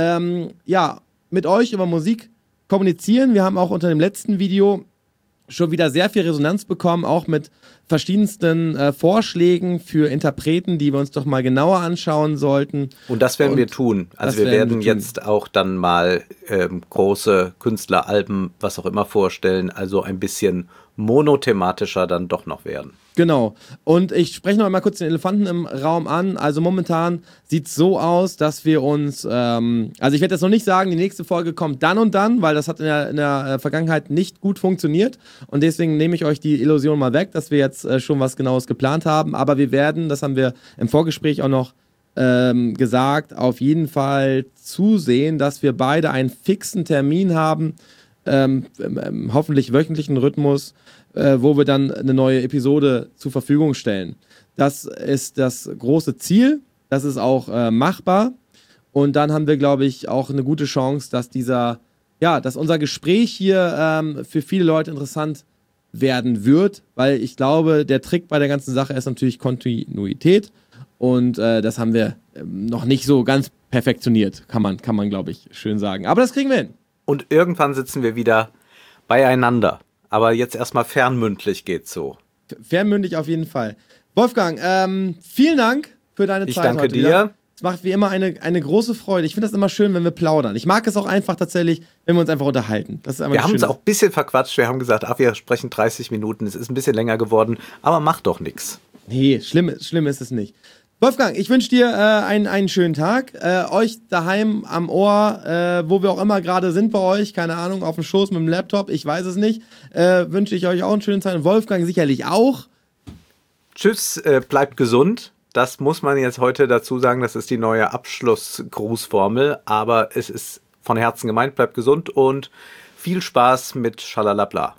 mit euch über Musik kommunizieren. Wir haben auch unter dem letzten Video schon wieder sehr viel Resonanz bekommen, auch mit verschiedensten Vorschlägen für Interpreten, die wir uns doch mal genauer anschauen sollten. Und das werden wir tun. Also wir werden jetzt auch dann mal große Künstleralben, was auch immer vorstellen, also ein bisschen monothematischer dann doch noch werden. Genau. Und ich spreche noch einmal kurz den Elefanten im Raum an. Also momentan sieht es so aus, dass wir uns, also ich werde jetzt noch nicht sagen, die nächste Folge kommt dann und dann, weil das hat in der Vergangenheit nicht gut funktioniert. Und deswegen nehme ich euch die Illusion mal weg, dass wir jetzt schon was Genaues geplant haben. Aber wir werden, das haben wir im Vorgespräch auch noch gesagt, auf jeden Fall zusehen, dass wir beide einen fixen Termin haben, hoffentlich wöchentlichen Rhythmus, wo wir dann eine neue Episode zur Verfügung stellen. Das ist das große Ziel, das ist auch machbar und dann haben wir, glaube ich, auch eine gute Chance, dass dass unser Gespräch hier für viele Leute interessant werden wird, weil ich glaube, der Trick bei der ganzen Sache ist natürlich Kontinuität. Und das haben wir noch nicht so ganz perfektioniert, kann man, glaube ich, schön sagen. Aber das kriegen wir hin. Und irgendwann sitzen wir wieder beieinander. Aber jetzt erstmal fernmündlich geht's so. Fernmündlich auf jeden Fall. Wolfgang, vielen Dank für deine Zeit heute. Ich danke dir. Es macht wie immer eine große Freude. Ich finde das immer schön, wenn wir plaudern. Ich mag es auch einfach tatsächlich, wenn wir uns einfach unterhalten. Das ist wir haben uns auch ein bisschen verquatscht. Wir haben gesagt, wir sprechen 30 Minuten. Es ist ein bisschen länger geworden, aber macht doch nichts. Nee, schlimm ist es nicht. Wolfgang, ich wünsche dir einen schönen Tag. Euch daheim am Ohr, wo wir auch immer gerade sind bei euch, keine Ahnung, auf dem Schoß mit dem Laptop, ich weiß es nicht, wünsche ich euch auch einen schönen Tag. Und Wolfgang sicherlich auch. Tschüss, bleibt gesund. Das muss man jetzt heute dazu sagen, das ist die neue Abschlussgrußformel, aber es ist von Herzen gemeint, bleibt gesund und viel Spaß mit Schalalabla.